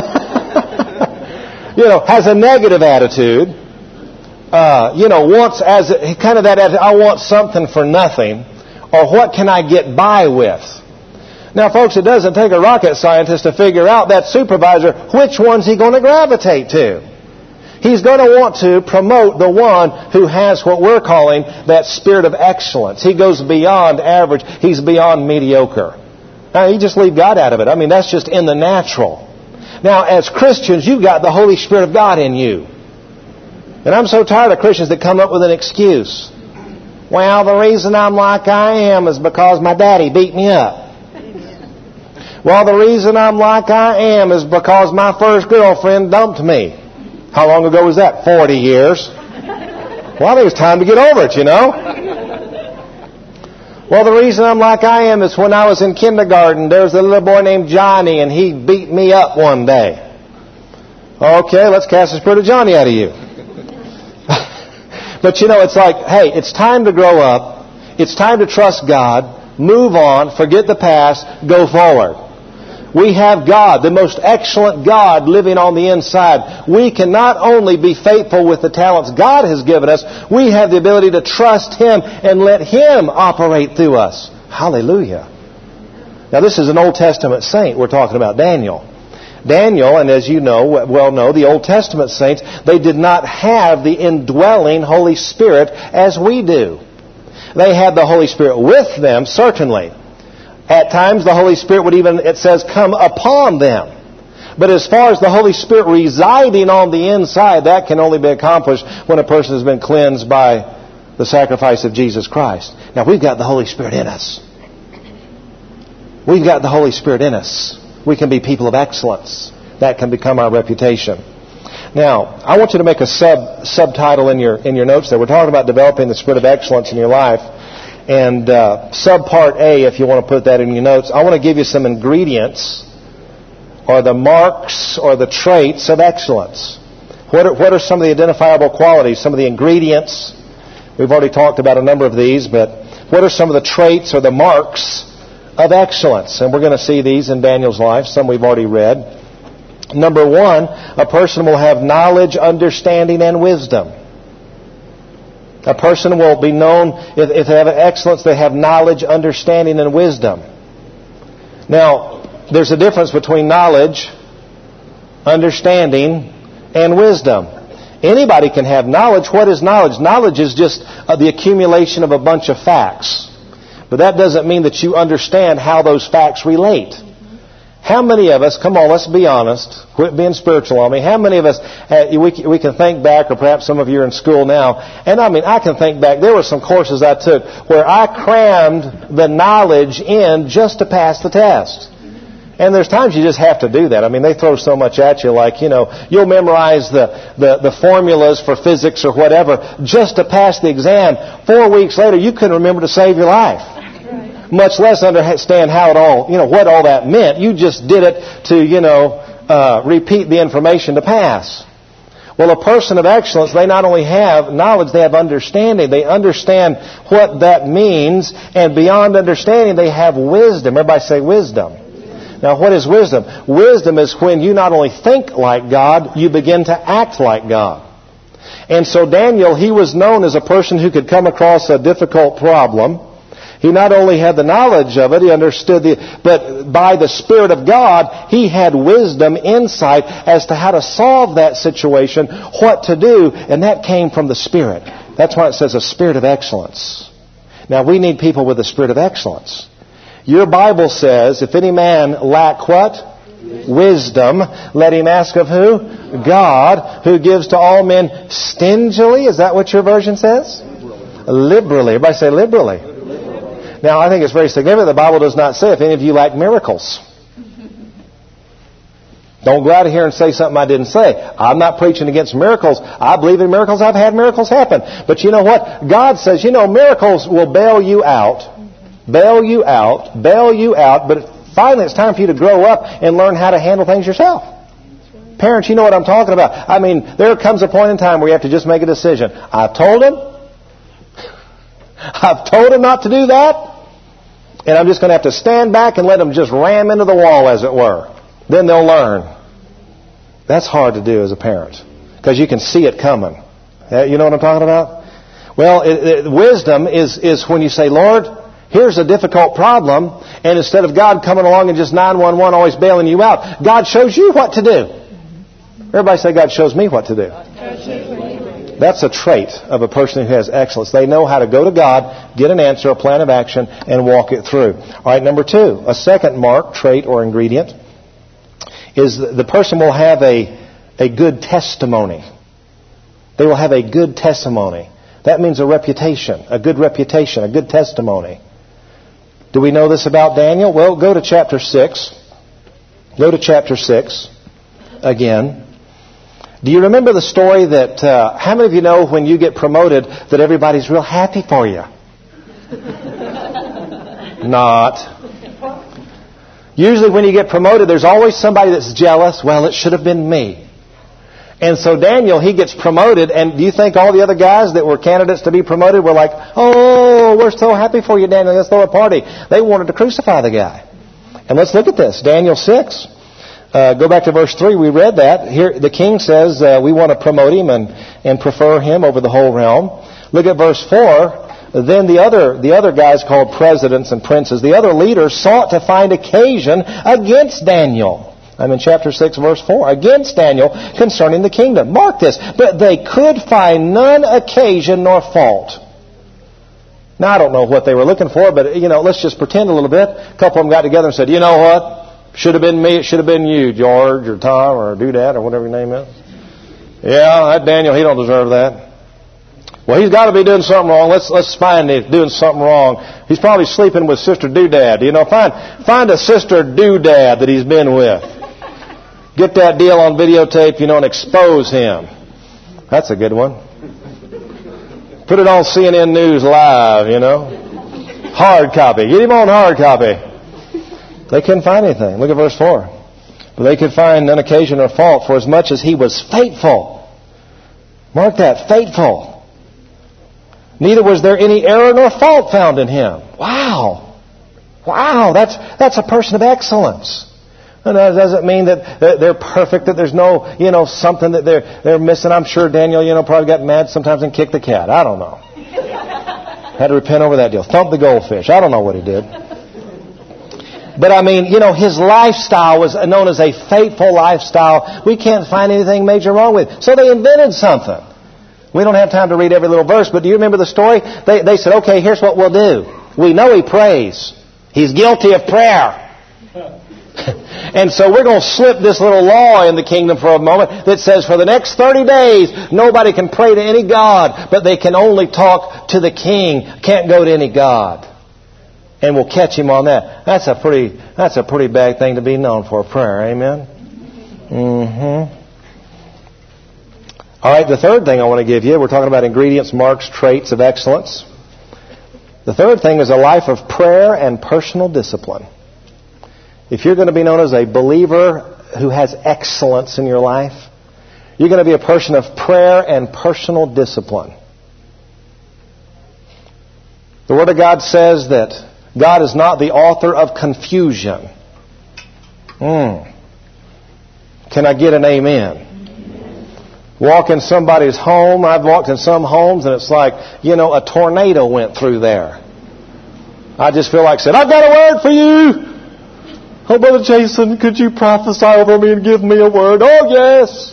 A: You know, has a negative attitude. Uh, you know, wants as a, kind of that attitude, I want something for nothing, or what can I get by with? Now, folks, it doesn't take a rocket scientist to figure out that supervisor, which one's he going to gravitate to? He's going to want to promote the one who has what we're calling that spirit of excellence. He goes beyond average. He's beyond mediocre. Now, you just leave God out of it. I mean, that's just in the natural. Now, as Christians, you've got the Holy Spirit of God in you. And I'm so tired of Christians that come up with an excuse. Well, the reason I'm like I am is because my daddy beat me up. Well, the reason I'm like I am is because my first girlfriend dumped me. How long ago was that? Forty years. Well, I think it's time to get over it, you know. Well, the reason I'm like I am is when I was in kindergarten, there was a little boy named Johnny, and he beat me up one day. Okay, let's cast the spirit of Johnny out of you. But you know, it's like, hey, it's time to grow up. It's time to trust God. Move on. Forget the past. Go forward. We have God, the most excellent God, living on the inside. We can not only be faithful with the talents God has given us, we have the ability to trust Him and let Him operate through us. Hallelujah. Now, this is an Old Testament saint. We're talking about Daniel. Daniel, and as you know, well know, the Old Testament saints, they did not have the indwelling Holy Spirit as we do. They had the Holy Spirit with them, certainly. At times, the Holy Spirit would even, it says, come upon them. But as far as the Holy Spirit residing on the inside, that can only be accomplished when a person has been cleansed by the sacrifice of Jesus Christ. Now, we've got the Holy Spirit in us. We've got the Holy Spirit in us. We can be people of excellence. That can become our reputation. Now, I want you to make a sub subtitle in your in your notes there. We're talking about developing the spirit of excellence in your life. And uh, subpart A, if you want to put that in your notes, I want to give you some ingredients or the marks or the traits of excellence. What are, what are some of the identifiable qualities, some of the ingredients? We've already talked about a number of these, but what are some of the traits or the marks of excellence? And we're going to see these in Daniel's life. Some we've already read. Number one, a person will have knowledge, understanding, and wisdom. A person will be known, if, if they have excellence, they have knowledge, understanding, and wisdom. Now, there's a difference between knowledge, understanding, and wisdom. Anybody can have knowledge. What is knowledge? Knowledge is just uh, the accumulation of a bunch of facts. But that doesn't mean that you understand how those facts relate. How many of us, come on, let's be honest, quit being spiritual on me, how many of us, uh, we, we can think back, or perhaps some of you are in school now, and I mean, I can think back, there were some courses I took where I crammed the knowledge in just to pass the test. And there's times you just have to do that. I mean, they throw so much at you, like, you know, you'll memorize the, the, the formulas for physics or whatever just to pass the exam. Four weeks later, you couldn't remember to save your life. Much less understand how it all, you know, what all that meant. You just did it to, you know, uh, repeat the information to pass. Well, a person of excellence, they not only have knowledge, they have understanding. They understand what that means, and beyond understanding, they have wisdom. Everybody say wisdom. Now, what is wisdom? Wisdom is when you not only think like God, you begin to act like God. And so Daniel, he was known as a person who could come across a difficult problem. He not only had the knowledge of it, he understood the, but by the Spirit of God, he had wisdom, insight as to how to solve that situation, what to do, and that came from the Spirit. That's why it says a spirit of excellence. Now, we need people with a spirit of excellence. Your Bible says, if any man lack what? Wisdom, let him ask of who? God, who gives to all men stingily. Is that what your version says? Liberally. Liberally. Everybody say liberally. Now, I think it's very significant. The Bible does not say if any of you lack miracles. Don't go out of here and say something I didn't say. I'm not preaching against miracles. I believe in miracles. I've had miracles happen. But you know what? God says, you know, miracles will bail you out. Bail you out. Bail you out. But finally, it's time for you to grow up and learn how to handle things yourself. Parents, you know what I'm talking about. I mean, there comes a point in time where you have to just make a decision. I've told him. I've told him not to do that. And I'm just going to have to stand back and let them just ram into the wall, as it were. Then they'll learn. That's hard to do as a parent, because you can see it coming. You know what I'm talking about? Well, it, it, wisdom is, is when you say, Lord, here's a difficult problem, and instead of God coming along and just nine one one always bailing you out, God shows you what to do. Everybody say, God shows me what to do. That's a trait of a person who has excellence. They know how to go to God, get an answer, a plan of action, and walk it through. All right, number two, a second mark, trait, or ingredient is the person will have a, a good testimony. They will have a good testimony. That means a reputation, a good reputation, a good testimony. Do we know this about Daniel? Well, go to chapter six. Go to chapter six again. Do you remember the story that, uh, how many of you know when you get promoted that everybody's real happy for you? Not. Usually when you get promoted, there's always somebody that's jealous. Well, it should have been me. And so Daniel, he gets promoted, and do you think all the other guys that were candidates to be promoted were like, oh, we're so happy for you, Daniel, let's throw a party. They wanted to crucify the guy. And let's look at this. Daniel six. Uh, go back to verse three. We read that. Here, the king says uh, we want to promote him and, and prefer him over the whole realm. Look at verse four. Then the other the other guys called presidents and princes, the other leaders sought to find occasion against Daniel. I'm in chapter six, verse four. Against Daniel concerning the kingdom. Mark this. But they could find none occasion nor fault. Now, I don't know what they were looking for, but, you know, let's just pretend a little bit. A couple of them got together and said, you know what? Should have been me. It should have been you, George or Tom or Doodad or whatever your name is. Yeah, that Daniel, he don't deserve that. Well, he's got to be doing something wrong. Let's let's find him doing something wrong. He's probably sleeping with Sister Doodad. You know, find find a Sister Doodad that he's been with. Get that deal on videotape, you know, and expose him. That's a good one. Put it on C N N News Live, you know. Hard copy. Get him on hard copy. They couldn't find anything. Look at verse four. But they could find none occasion or fault, for as much as he was faithful. Mark that, faithful. Neither was there any error nor fault found in him. Wow. Wow, that's that's a person of excellence. And that doesn't mean that they're perfect, that there's no, you know, something that they're they're missing. I'm sure Daniel, you know, probably got mad sometimes and kicked the cat. I don't know. Had to repent over that deal. Thumped the goldfish. I don't know what he did. But I mean, you know, his lifestyle was known as a faithful lifestyle. We can't find anything major wrong with it. So they invented something. We don't have time to read every little verse, but do you remember the story? They, they said, okay, here's what we'll do. We know he prays. He's guilty of prayer. And so we're going to slip this little law in the kingdom for a moment that says for the next thirty days, nobody can pray to any god, but they can only talk to the king, can't go to any god. And we'll catch him on that. That's a pretty, that's a pretty bad thing to be known for, prayer. Amen? Mm-hmm. All right, the third thing I want to give you, we're talking about ingredients, marks, traits of excellence. The third thing is a life of prayer and personal discipline. If you're going to be known as a believer who has excellence in your life, you're going to be a person of prayer and personal discipline. The Word of God says that God is not the author of confusion. Mm. Can I get an amen? Walk in somebody's home. I've walked in some homes and it's like, you know, a tornado went through there. I just feel like saying, I've got a word for you. Oh, Brother Jason, could you prophesy over me and give me a word? Oh, yes.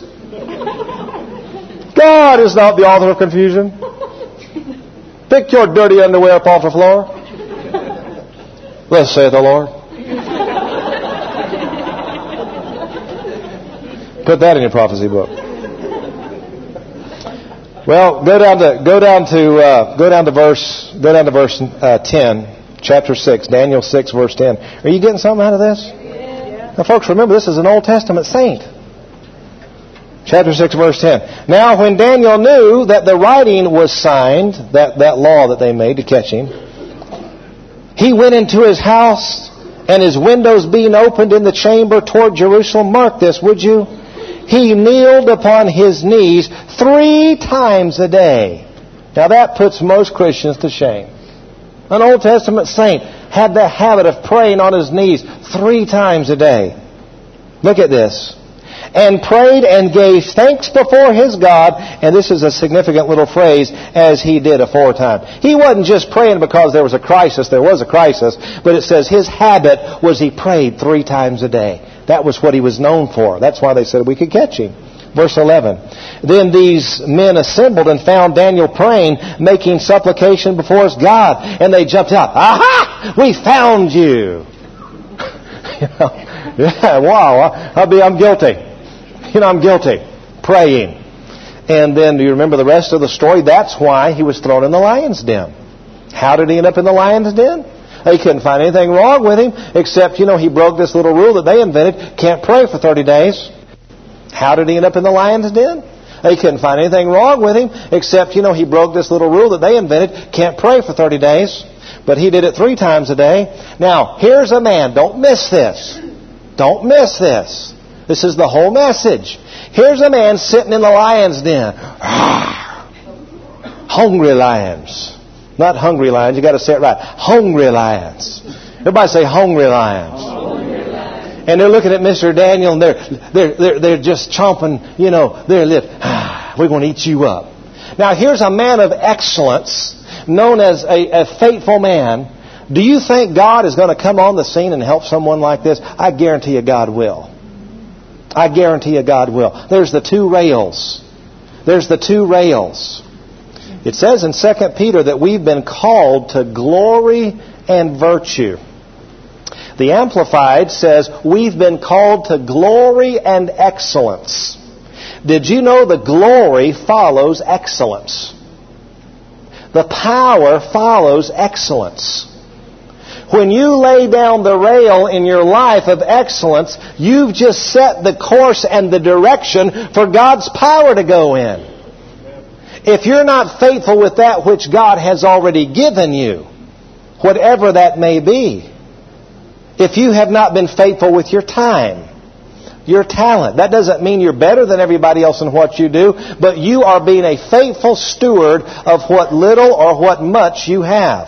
A: God is not the author of confusion. Pick your dirty underwear up off the floor. Thus saith the Lord. Put that in your prophecy book. Well, go down to go down to uh, go down to verse go down to verse uh, ten, Chapter six, Daniel six, verse ten. Are you getting something out of this?
B: Yeah.
A: Now, folks, remember, this is an Old Testament saint. Chapter six, verse ten. Now, when Daniel knew that the writing was signed, that, that law that they made to catch him, he went into his house, and his windows being opened in the chamber toward Jerusalem. Mark this, would you? He kneeled upon his knees three times a day. Now that puts most Christians to shame. An Old Testament saint had the habit of praying on his knees three times a day. Look at this. And prayed and gave thanks before his God, and this is a significant little phrase, as he did aforetime. He wasn't just praying because there was a crisis. There was a crisis, but it says his habit was he prayed three times a day. That was what he was known for. That's why they said we could catch him. Verse eleven. Then these men assembled and found Daniel praying, making supplication before his God. And they jumped out. Aha! We found you. you know, yeah, wow. I'll be, I'm guilty. You know, I'm guilty. Praying. And then, do you remember the rest of the story? That's why he was thrown in the lion's den. How did he end up in the lion's den? They couldn't find anything wrong with him, except, you know, he broke this little rule that they invented. Can't pray for thirty days. How did he end up in the lion's den? They couldn't find anything wrong with him, except, you know, he broke this little rule that they invented. Can't pray for thirty days. But he did it three times a day. Now, here's a man. Don't miss this. Don't miss this. This is the whole message. Here's a man sitting in the lion's den. Hungry lions. Not hungry lions. You got to say it right. Hungry lions. Everybody say hungry lions.
B: Hungry lions.
A: And they're looking at Mister Daniel, and they're they're they're, they're just chomping, you know, their lip. Ah, we're going to eat you up. Now here's a man of excellence, known as a, a faithful man. Do you think God is going to come on the scene and help someone like this? I guarantee you God will. I guarantee you God will. There's the two rails. There's the two rails. It says in Second Peter that we've been called to glory and virtue. The Amplified says we've been called to glory and excellence. Did you know the glory follows excellence? The power follows excellence. When you lay down the rail in your life of excellence, you've just set the course and the direction for God's power to go in. If you're not faithful with that which God has already given you, whatever that may be, if you have not been faithful with your time, your talent, that doesn't mean you're better than everybody else in what you do, but you are being a faithful steward of what little or what much you have.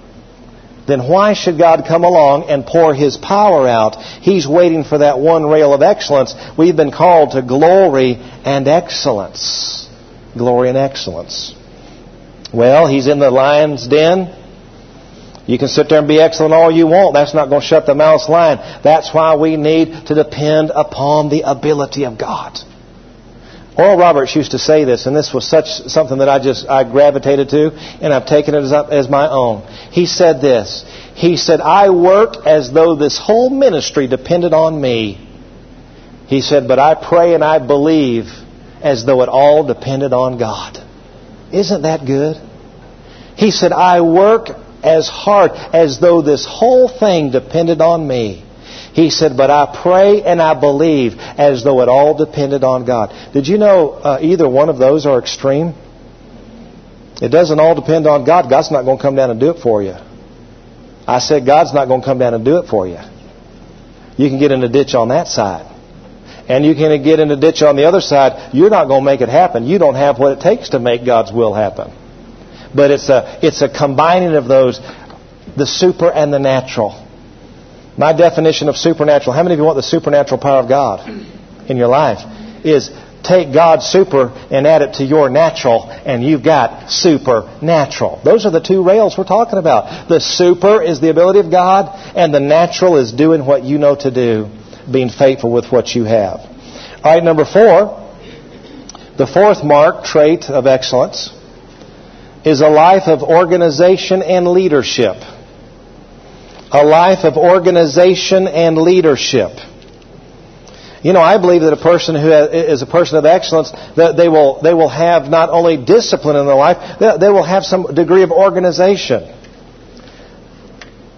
A: Then why should God come along and pour His power out? He's waiting for that one rail of excellence. We've been called to glory and excellence. Glory and excellence. Well, he's in the lion's den. You can sit there and be excellent all you want. That's not going to shut the mouse lion. That's why we need to depend upon the ability of God. Oral Roberts used to say this, and this was such something that I just I gravitated to, and I've taken it as, as my own. He said this. He said, I work as though this whole ministry depended on me. He said, but I pray and I believe as though it all depended on God. Isn't that good? He said, I work as hard as though this whole thing depended on me. He said, but I pray and I believe as though it all depended on God. Did you know uh, either one of those are extreme? It doesn't all depend on God. God's not going to come down and do it for you. I said God's not going to come down and do it for you. You can get in a ditch on that side. And you can get in a ditch on the other side. You're not going to make it happen. You don't have what it takes to make God's will happen. But it's a, it's a combining of those, the super and the natural. My definition of supernatural, how many of you want the supernatural power of God in your life? Is take God's super and add it to your natural, and you've got supernatural. Those are the two rails we're talking about. The super is the ability of God, and the natural is doing what you know to do, being faithful with what you have. All right, number four, the fourth mark, trait of excellence, is a life of organization and leadership. A life of organization and leadership. You know, I believe that a person who is a person of excellence, that they will they will have not only discipline in their life, they will have some degree of organization.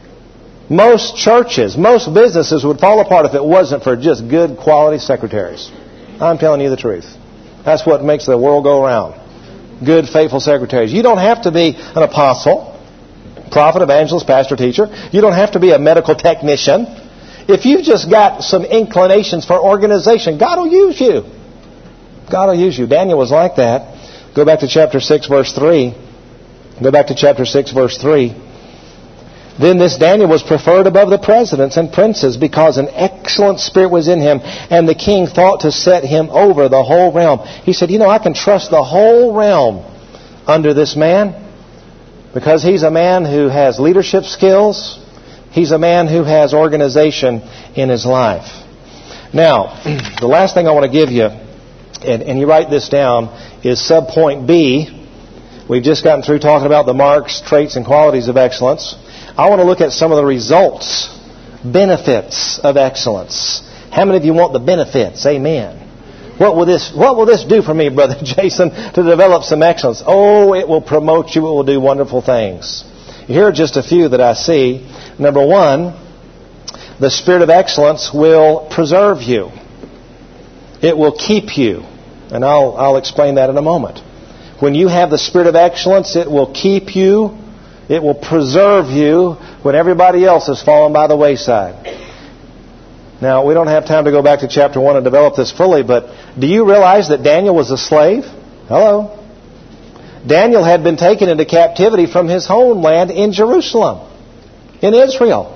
A: Most churches, most businesses would fall apart if it wasn't for just good quality secretaries. I'm telling you the truth. That's what makes the world go around. Good, faithful secretaries. You don't have to be an apostle, prophet, evangelist, pastor, teacher. You don't have to be a medical technician. If you've just got some inclinations for organization, God will use you. God will use you. Daniel was like that. Go back to chapter six, verse three. Go back to chapter six, verse three. Then this Daniel was preferred above the presidents and princes because an excellent spirit was in him, and the king thought to set him over the whole realm. He said, you know, I can trust the whole realm under this man because he's a man who has leadership skills. He's a man who has organization in his life. Now, the last thing I want to give you, and, and you write this down, is subpoint B. We've just gotten through talking about the marks, traits, and qualities of excellence. I want to look at some of the results, benefits of excellence. How many of you want the benefits? Amen. What will this, what will this do for me, Brother Jason, to develop some excellence? Oh, it will promote you. It will do wonderful things. Here are just a few that I see. Number one, the spirit of excellence will preserve you. It will keep you. And I'll, I'll explain that in a moment. When you have the spirit of excellence, it will keep you. It will preserve you when everybody else has fallen by the wayside. Now, we don't have time to go back to chapter one and develop this fully, but do you realize that Daniel was a slave? Hello. Daniel had been taken into captivity from his homeland in Jerusalem, in Israel.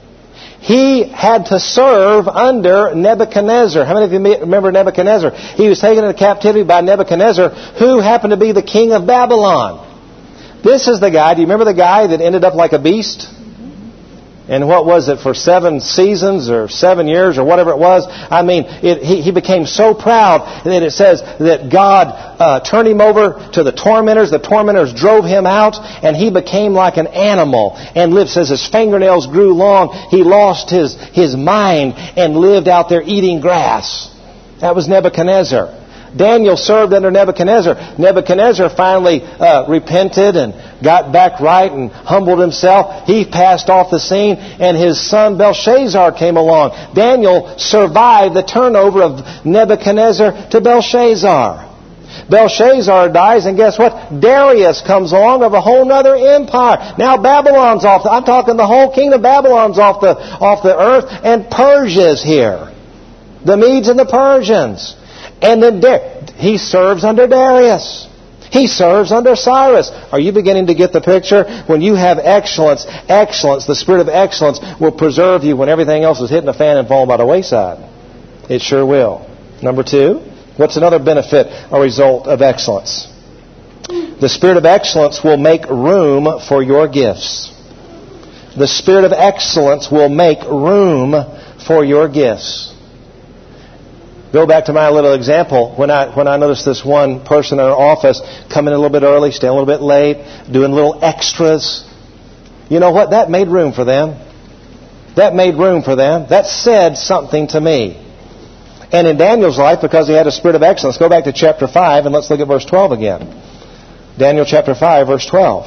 A: He had to serve under Nebuchadnezzar. How many of you remember Nebuchadnezzar? He was taken into captivity by Nebuchadnezzar, who happened to be the king of Babylon. This is the guy, do you remember the guy that ended up like a beast? And what was it, for seven seasons or seven years or whatever it was? I mean, it, he, he became so proud that it says that God uh, turned him over to the tormentors. The tormentors drove him out, and he became like an animal and lived. Says his fingernails grew long. He lost his, his mind and lived out there eating grass. That was Nebuchadnezzar. Daniel served under Nebuchadnezzar. Nebuchadnezzar finally uh, repented and got back right and humbled himself. He passed off the scene, and his son Belshazzar came along. Daniel survived the turnover of Nebuchadnezzar to Belshazzar. Belshazzar dies, and guess what? Darius comes along of a whole other empire. Now Babylon's off. The, I'm talking the whole kingdom of Babylon's off the, off the earth, and Persia's here. The Medes and the Persians. And then he serves under Darius. He serves under Cyrus. Are you beginning to get the picture? When you have excellence, excellence, the spirit of excellence will preserve you when everything else is hitting the fan and falling by the wayside. It sure will. Number two, what's another benefit or result of excellence? The spirit of excellence will make room for your gifts. The spirit of excellence will make room for your gifts. Go back to my little example. When I when I noticed this one person in our office coming a little bit early, staying a little bit late, doing little extras. You know what? That made room for them. That made room for them. That said something to me. And in Daniel's life, because he had a spirit of excellence, go back to chapter five and let's look at verse twelve again. Daniel chapter five, verse twelve.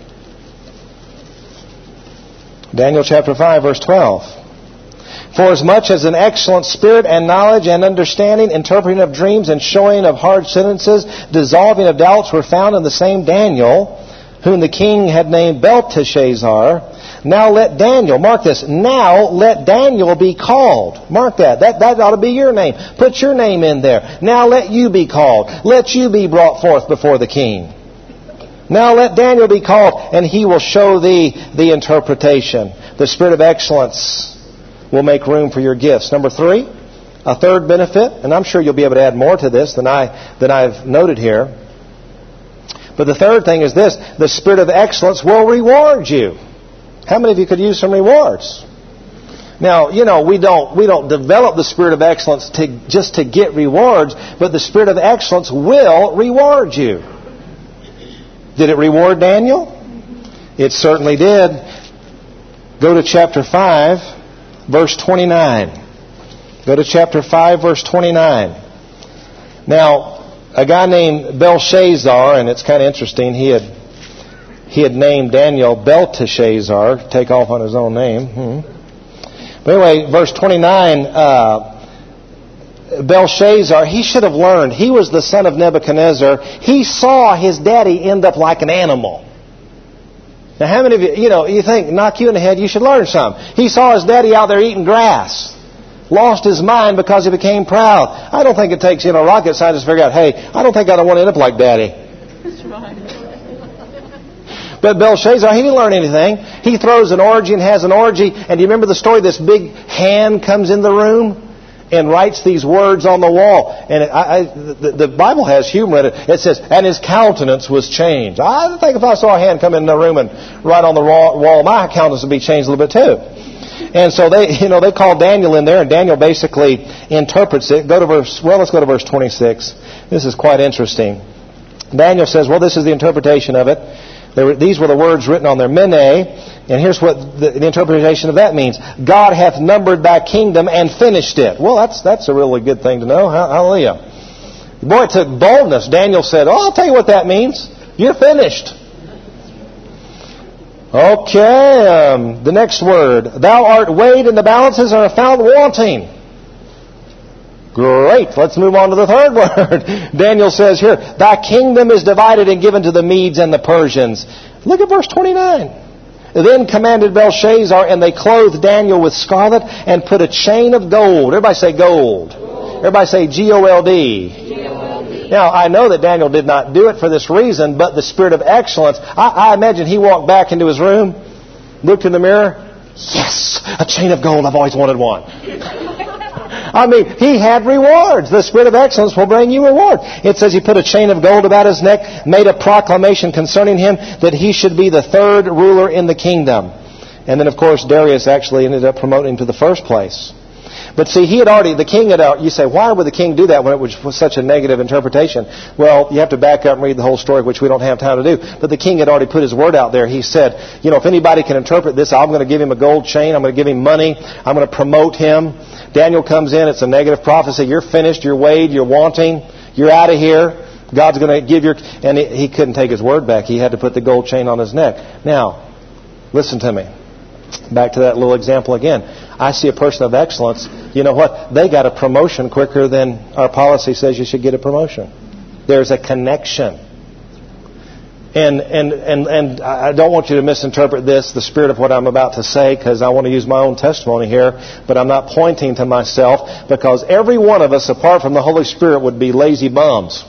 A: Daniel chapter five, verse twelve. For as much as an excellent spirit and knowledge and understanding, interpreting of dreams and showing of hard sentences, dissolving of doubts were found in the same Daniel, whom the king had named Belteshazzar. Now let Daniel, mark this, now let Daniel be called. Mark that. That, that ought to be your name. Put your name in there. Now let you be called. Let you be brought forth before the king. Now let Daniel be called, and he will show thee the interpretation. The spirit of excellence will make room for your gifts. Number three, a third benefit, and I'm sure you'll be able to add more to this than, I, than I've noted here. But the third thing is this, the spirit of excellence will reward you. How many of you could use some rewards? Now, you know, we don't we don't develop the spirit of excellence to just to get rewards, but the spirit of excellence will reward you. Did it reward Daniel? It certainly did. Go to chapter five, verse twenty-nine. Go to chapter five, verse twenty-nine. Now, a guy named Belshazzar, and it's kind of interesting, he had he had named Daniel Belteshazzar, take off on his own name. Hmm. But anyway, verse twenty-nine, uh, Belshazzar, he should have learned. He was the son of Nebuchadnezzar. He saw his daddy end up like an animal. Now, how many of you, you know, you think, knock you in the head, you should learn something. He saw his daddy out there eating grass. Lost his mind because he became proud. I don't think it takes, you know, rocket scientists to figure out, hey, I don't think I don't want to end up like daddy.
B: That's right.
A: But Belshazzar, he didn't learn anything. He throws an orgy and has an orgy. And do you remember the story? This big hand comes in the room and writes these words on the wall. And I, I, the, the Bible has humor in it. It says, and his countenance was changed. I think if I saw a hand come in the room and write on the wall, my countenance would be changed a little bit too. And so they, you know, they call Daniel in there, and Daniel basically interprets it. Go to verse, well, let's go to verse twenty-six. This is quite interesting. Daniel says, well, this is the interpretation of it. There were, these were the words written on their mene, and here's what the, the interpretation of that means. God hath numbered thy kingdom and finished it. Well, that's that's a really good thing to know. Hallelujah. Boy, it took boldness. Daniel said, oh, I'll tell you what that means. You're finished. Okay, um, the next word. Thou art weighed in the balances and are found wanting. Great. Let's move on to the third word. Daniel says here, thy kingdom is divided and given to the Medes and the Persians. Look at verse twenty-nine. Then commanded Belshazzar, and they clothed Daniel with scarlet and put a chain of gold. Everybody say gold. gold. Everybody say G O L D. G O L D. Now, I know that Daniel did not do it for this reason, but the spirit of excellence. I, I imagine he walked back into his room, looked in the mirror. Yes, a chain of gold. I've always wanted one. I mean, he had rewards. The spirit of excellence will bring you reward. It says he put a chain of gold about his neck, made a proclamation concerning him that he should be the third ruler in the kingdom. And then, of course, Darius actually ended up promoting him to the first place. But see, he had already, the king had, you say, why would the king do that when it was such a negative interpretation? Well, you have to back up and read the whole story, which we don't have time to do. But the king had already put his word out there. He said, you know, if anybody can interpret this, I'm going to give him a gold chain. I'm going to give him money. I'm going to promote him. Daniel comes in. It's a negative prophecy. You're finished. You're weighed. You're wanting. You're out of here. God's going to give your... And he, he couldn't take his word back. He had to put the gold chain on his neck. Now, listen to me. Back to that little example again. I see a person of excellence. You know what? They got a promotion quicker than our policy says you should get a promotion. There's a connection. And and and and I don't want you to misinterpret this, the spirit of what I'm about to say, because I want to use my own testimony here, but I'm not pointing to myself, because every one of us, apart from the Holy Spirit, would be lazy bums.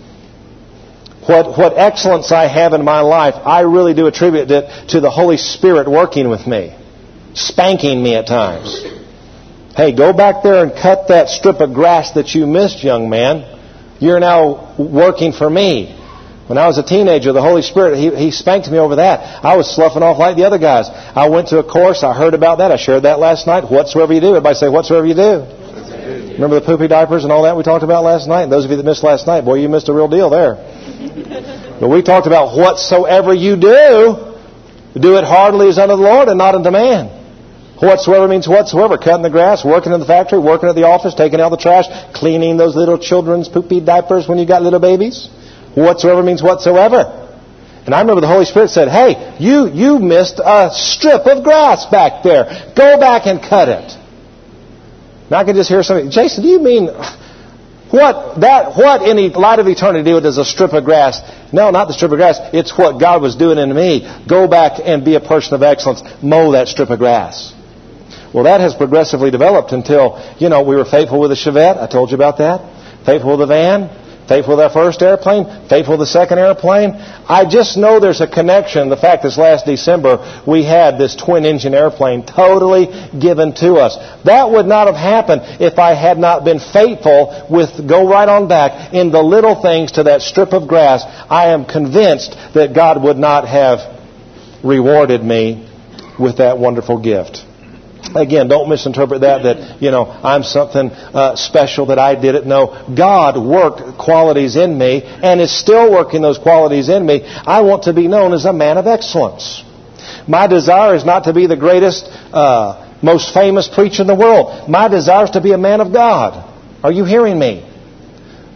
A: What what excellence I have in my life, I really do attribute it to the Holy Spirit working with me, spanking me at times. Hey, go back there and cut that strip of grass that you missed, young man. You're now working for me. When I was a teenager, the Holy Spirit, He, he spanked me over that. I was sloughing off like the other guys. I went to a course. I heard about that. I shared that last night. Whatsoever you do. Everybody say, whatsoever you do. Remember the poopy diapers and all that we talked about last night? And those of you that missed last night, boy, you missed a real deal there. But we talked about whatsoever you do, do it heartily as unto the Lord and not unto man. Whatsoever means whatsoever. Cutting the grass, working in the factory, working at the office, taking out the trash, cleaning those little children's poopy diapers when you got little babies. Whatsoever means whatsoever. And I remember the Holy Spirit said, hey, you, you missed a strip of grass back there. Go back and cut it. Now I can just hear somebody, Jason, do you mean what that what in the light of eternity does a strip of grass? No, not the strip of grass. It's what God was doing in me. Go back and be a person of excellence. Mow that strip of grass. Well, that has progressively developed until, you know, we were faithful with the Chevette. I told you about that. Faithful with the van. Faithful with our first airplane. Faithful with the second airplane. I just know there's a connection. The fact this last December we had this twin-engine airplane totally given to us. That would not have happened if I had not been faithful with, go right on back, in the little things to that strip of grass. I am convinced that God would not have rewarded me with that wonderful gift. Again, don't misinterpret that, that, you know, I'm something uh, special that I did it. No, God worked qualities in me and is still working those qualities in me. I want to be known as a man of excellence. My desire is not to be the greatest, uh, most famous preacher in the world. My desire is to be a man of God. Are you hearing me?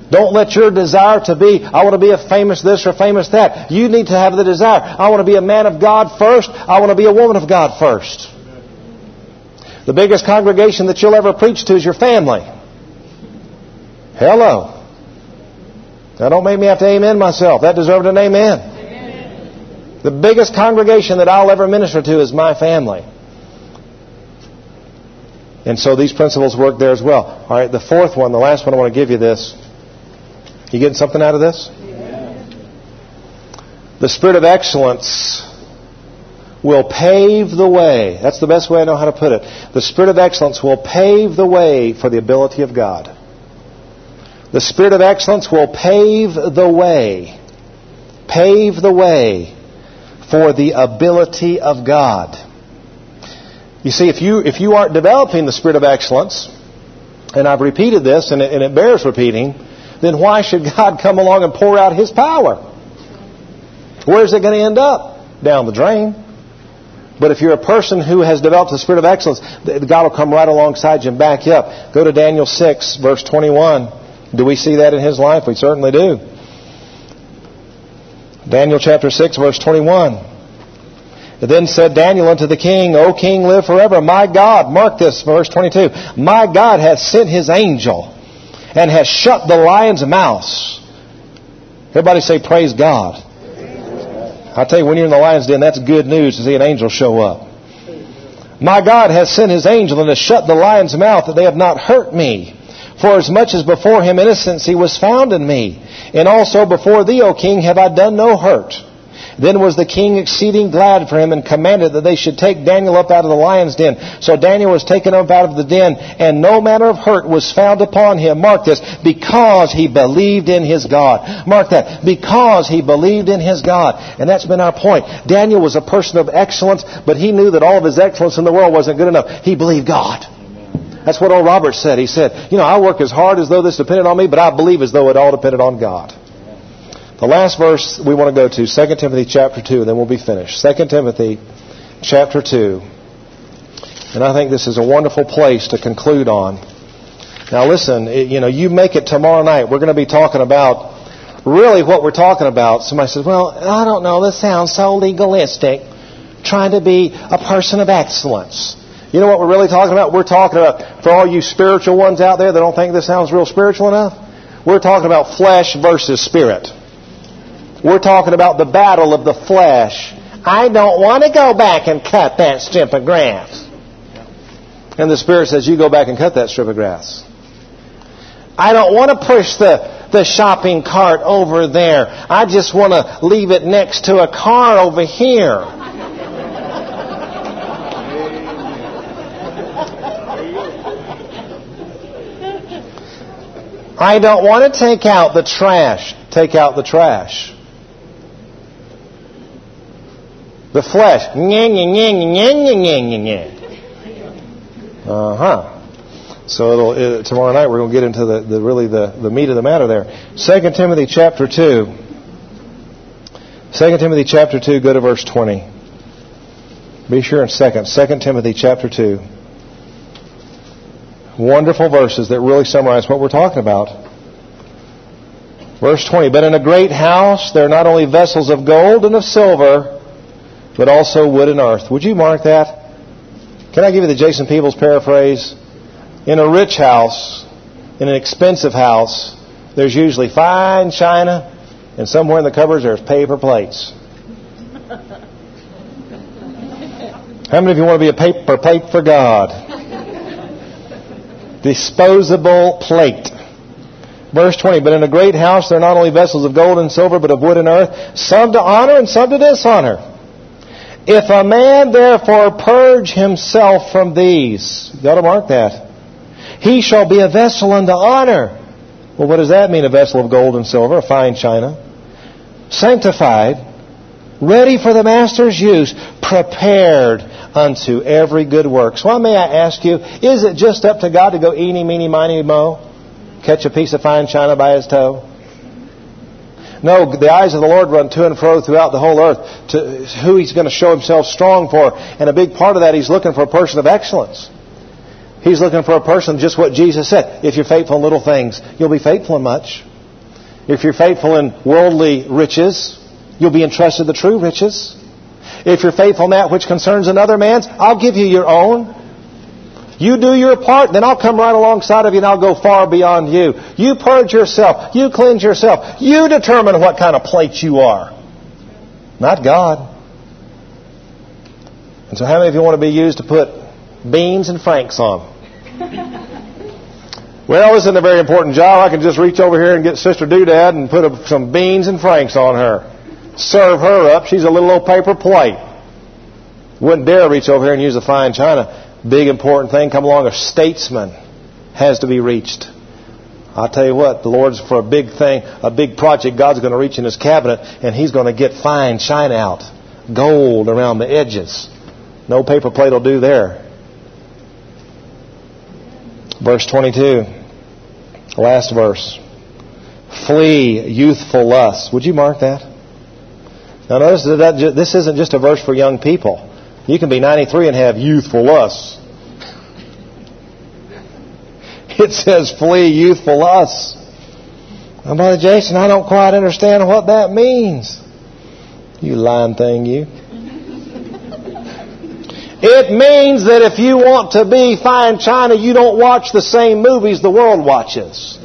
A: Don't let your desire to be, I want to be a famous this or famous that. You need to have the desire. I want to be a man of God first. I want to be a woman of God first. The biggest congregation that you'll ever preach to is your family. Hello. Now don't make me have to amen myself. That deserved an amen. Amen. The biggest congregation that I'll ever minister to is my family. And so these principles work there as well. All right, the fourth one, the last one, I want to give you this. You getting something out of this? Yeah. The spirit of excellence will pave the way. That's the best way I know how to put it. The spirit of excellence will pave the way for the ability of God. The spirit of excellence will pave the way. Pave the way for the ability of God. You see, if you if you aren't developing the spirit of excellence, and I've repeated this, and it, and it bears repeating, then why should God come along and pour out His power? Where's it going to end up? Down the drain. But if you're a person who has developed the spirit of excellence, God will come right alongside you and back you up. Go to Daniel six, verse twenty-one. Do we see that in his life? We certainly do. Daniel chapter six, verse twenty-one. Then said Daniel unto the king, O king, live forever. My God, mark this, verse twenty-two. My God hath sent His angel and has shut the lion's mouths. Everybody say, praise God. I tell you, when you're in the lion's den, that's good news to see an angel show up. My God has sent His angel and has shut the lion's mouth, that they have not hurt me. For as much as before Him innocency was found in me, and also before thee, O king, have I done no hurt. Then was the king exceeding glad for him, and commanded that they should take Daniel up out of the lion's den. So Daniel was taken up out of the den, and no manner of hurt was found upon him. Mark this, because he believed in his God. Mark that, because he believed in his God. And that's been our point. Daniel was a person of excellence, but he knew that all of his excellence in the world wasn't good enough. He believed God. That's what old Robert said. He said, you know, I work as hard as though this depended on me, but I believe as though it all depended on God. The last verse we want to go to, Second Timothy chapter two, and then we'll be finished. Second Timothy chapter two. And I think this is a wonderful place to conclude on. Now listen, you know, you make it tomorrow night. We're going to be talking about really what we're talking about. Somebody says, well, I don't know, this sounds so legalistic. Trying to be a person of excellence. You know what we're really talking about? We're talking about, for all you spiritual ones out there that don't think this sounds real spiritual enough, we're talking about flesh versus spirit. We're talking about the battle of the flesh. I don't want to go back and cut that strip of grass. And the Spirit says, you go back and cut that strip of grass. I don't want to push the, the shopping cart over there. I just want to leave it next to a car over here. I don't want to take out the trash. Take out the trash. The flesh. Uh-huh. So it'll, it, tomorrow night we're going to get into the, the really the, the meat of the matter there. Second Timothy chapter two. Second Timothy chapter two, go to verse twenty. Be sure in second. Second Timothy chapter two. Wonderful verses that really summarize what we're talking about. Verse twenty. But in a great house there are not only vessels of gold and of silver, but also wood and earth. Would you mark that? Can I give you the Jason Peebles paraphrase? In a rich house, in an expensive house, there's usually fine china, and somewhere in the cupboards there's paper plates. How many of you want to be a paper plate for God? Disposable plate. Verse twenty, but in a great house there are not only vessels of gold and silver, but of wood and earth, some to honor and some to dishonor. If a man therefore purge himself from these, you got to mark that, he shall be a vessel unto honor. Well, what does that mean, a vessel of gold and silver, a fine china? Sanctified, ready for the master's use, prepared unto every good work. So may I ask you, is it just up to God to go eeny, meeny, miny, mo, catch a piece of fine china by his toe? No, the eyes of the Lord run to and fro throughout the whole earth to who He's going to show Himself strong for. And a big part of that, He's looking for a person of excellence. He's looking for a person, just what Jesus said. If you're faithful in little things, you'll be faithful in much. If you're faithful in worldly riches, you'll be entrusted the true riches. If you're faithful in that which concerns another man's, I'll give you your own. You do your part, then I'll come right alongside of you and I'll go far beyond you. You purge yourself. You cleanse yourself. You determine what kind of plate you are. Not God. And so how many of you want to be used to put beans and franks on? Well, this isn't a very important job. I can just reach over here and get Sister Doodad and put a, some beans and franks on her. Serve her up. She's a little old paper plate. Wouldn't dare reach over here and use a fine china. Big important thing come along. A statesman has to be reached. I'll tell you what, the Lord's for a big thing, a big project. God's going to reach in His cabinet, and He's going to get fine china out, gold around the edges. No paper plate will do there. Verse twenty-two, last verse. Flee youthful lusts. Would you mark that? Now notice that this isn't just a verse for young people. You can be ninety-three and have youthful lusts. It says flee youthful lusts. Now, Brother Jason, I don't quite understand what that means. You lying thing, you. It means that if you want to be fine china, you don't watch the same movies the world watches.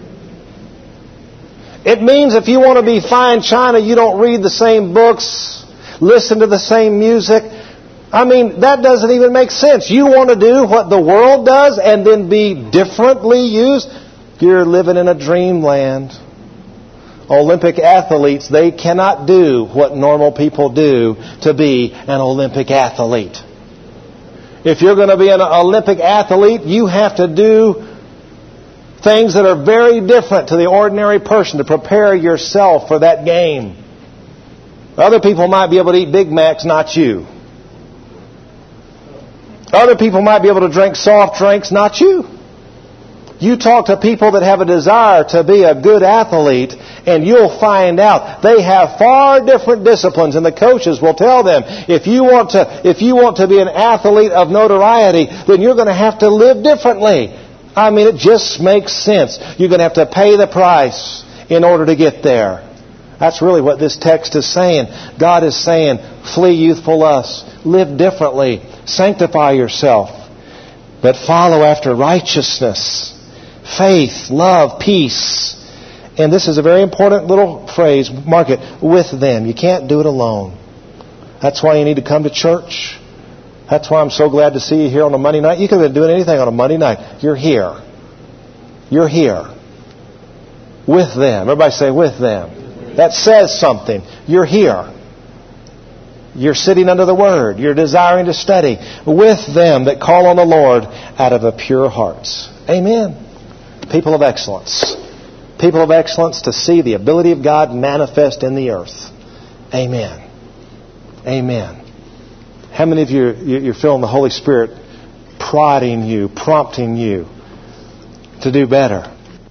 A: It means if you want to be fine china, you don't read the same books, listen to the same music. I mean, that doesn't even make sense. You want to do what the world does and then be differently used? You're living in a dreamland. Olympic athletes, they cannot do what normal people do to be an Olympic athlete. If you're going to be an Olympic athlete, you have to do things that are very different to the ordinary person to prepare yourself for that game. Other people might be able to eat Big Macs, not you. Other people might be able to drink soft drinks, not you. You talk to people that have a desire to be a good athlete, and you'll find out they have far different disciplines, and the coaches will tell them, if you want to, if you want to be an athlete of notoriety, then you're going to have to live differently. I mean, it just makes sense. You're going to have to pay the price in order to get there. That's really what this text is saying. God is saying, flee youthful lusts, live differently, sanctify yourself, but follow after righteousness, faith, love, peace. And this is a very important little phrase, mark it, with them. You can't do it alone. That's why you need to come to church. That's why I'm so glad to see you here on a Monday night. You could have been doing anything on a Monday night. You're here. You're here. With them. Everybody say, with them. That says something. You're here. You're sitting under the Word. You're desiring to study with them that call on the Lord out of a pure heart. Amen. People of excellence. People of excellence to see the ability of God manifest in the earth. Amen. Amen. How many of you, you're feeling the Holy Spirit prodding you, prompting you to do better?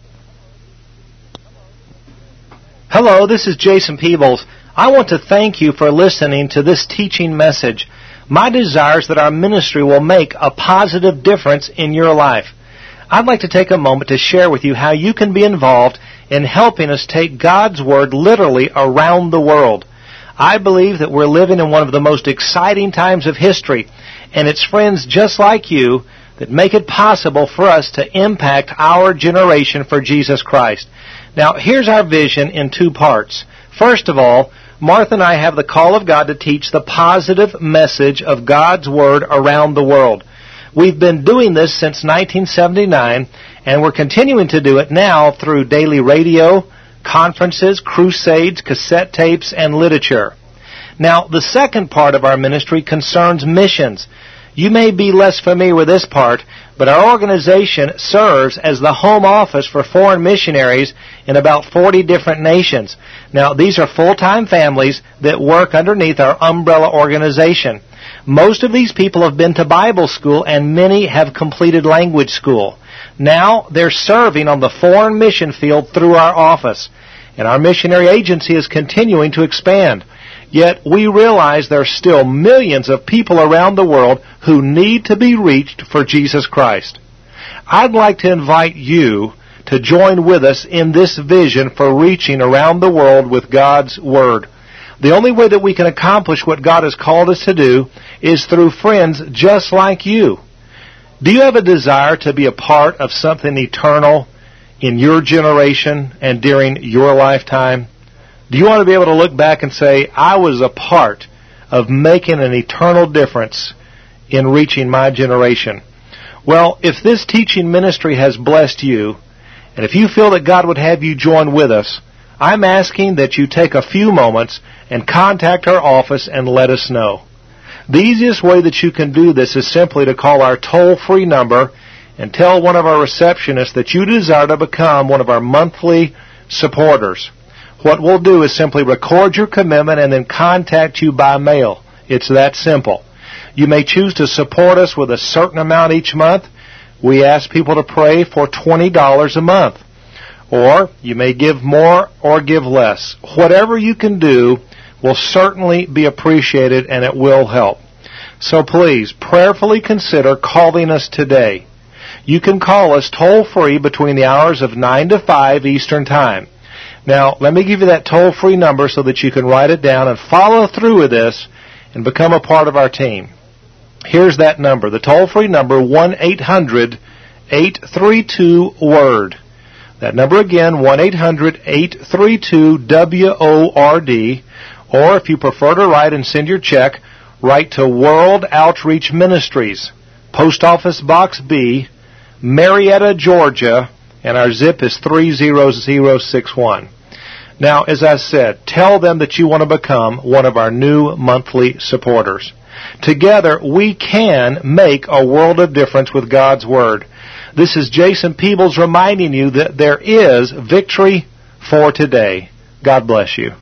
C: Hello, this is Jason Peebles. I want to thank you for listening to this teaching message. My desire is that our ministry will make a positive difference in your life. I'd like to take a moment to share with you how you can be involved in helping us take God's Word literally around the world. I believe that we're living in one of the most exciting times of history, and it's friends just like you that make it possible for us to impact our generation for Jesus Christ. Now, here's our vision in two parts. First of all, Martha and I have the call of God to teach the positive message of God's Word around the world. We've been doing this since nineteen seventy-nine, and we're continuing to do it now through daily radio, conferences, crusades, cassette tapes, and literature. Now, the second part of our ministry concerns missions. You may be less familiar with this part, but our organization serves as the home office for foreign missionaries in about forty different nations. Now, these are full-time families that work underneath our umbrella organization. Most of these people have been to Bible school, and many have completed language school. Now, they're serving on the foreign mission field through our office, and our missionary agency is continuing to expand. Yet we realize there are still millions of people around the world who need to be reached for Jesus Christ. I'd like to invite you to to join with us in this vision for reaching around the world with God's Word. The only way that we can accomplish what God has called us to do is through friends just like you. Do you have a desire to be a part of something eternal in your generation and during your lifetime? Do you want to be able to look back and say, I was a part of making an eternal difference in reaching my generation? Well, if this teaching ministry has blessed you, and if you feel that God would have you join with us, I'm asking that you take a few moments and contact our office and let us know. The easiest way that you can do this is simply to call our toll-free number and tell one of our receptionists that you desire to become one of our monthly supporters. What we'll do is simply record your commitment and then contact you by mail. It's that simple. You may choose to support us with a certain amount each month. We ask people to pray for twenty dollars a month. Or you may give more or give less. Whatever you can do will certainly be appreciated and it will help. So please, prayerfully consider calling us today. You can call us toll-free between the hours of nine to five Eastern Time. Now, let me give you that toll-free number so that you can write it down and follow through with this and become a part of our team. Here's that number, the toll-free number, one eight hundred eight three two WORD. That number again, one eight hundred eight three two W O R D. Or if you prefer to write and send your check, write to World Outreach Ministries, Post Office Box B, Marietta, Georgia, and our zip is three zero zero six one. Now, as I said, tell them that you want to become one of our new monthly supporters. Together, we can make a world of difference with God's Word. This is Jason Peebles reminding you that there is victory for today. God bless you.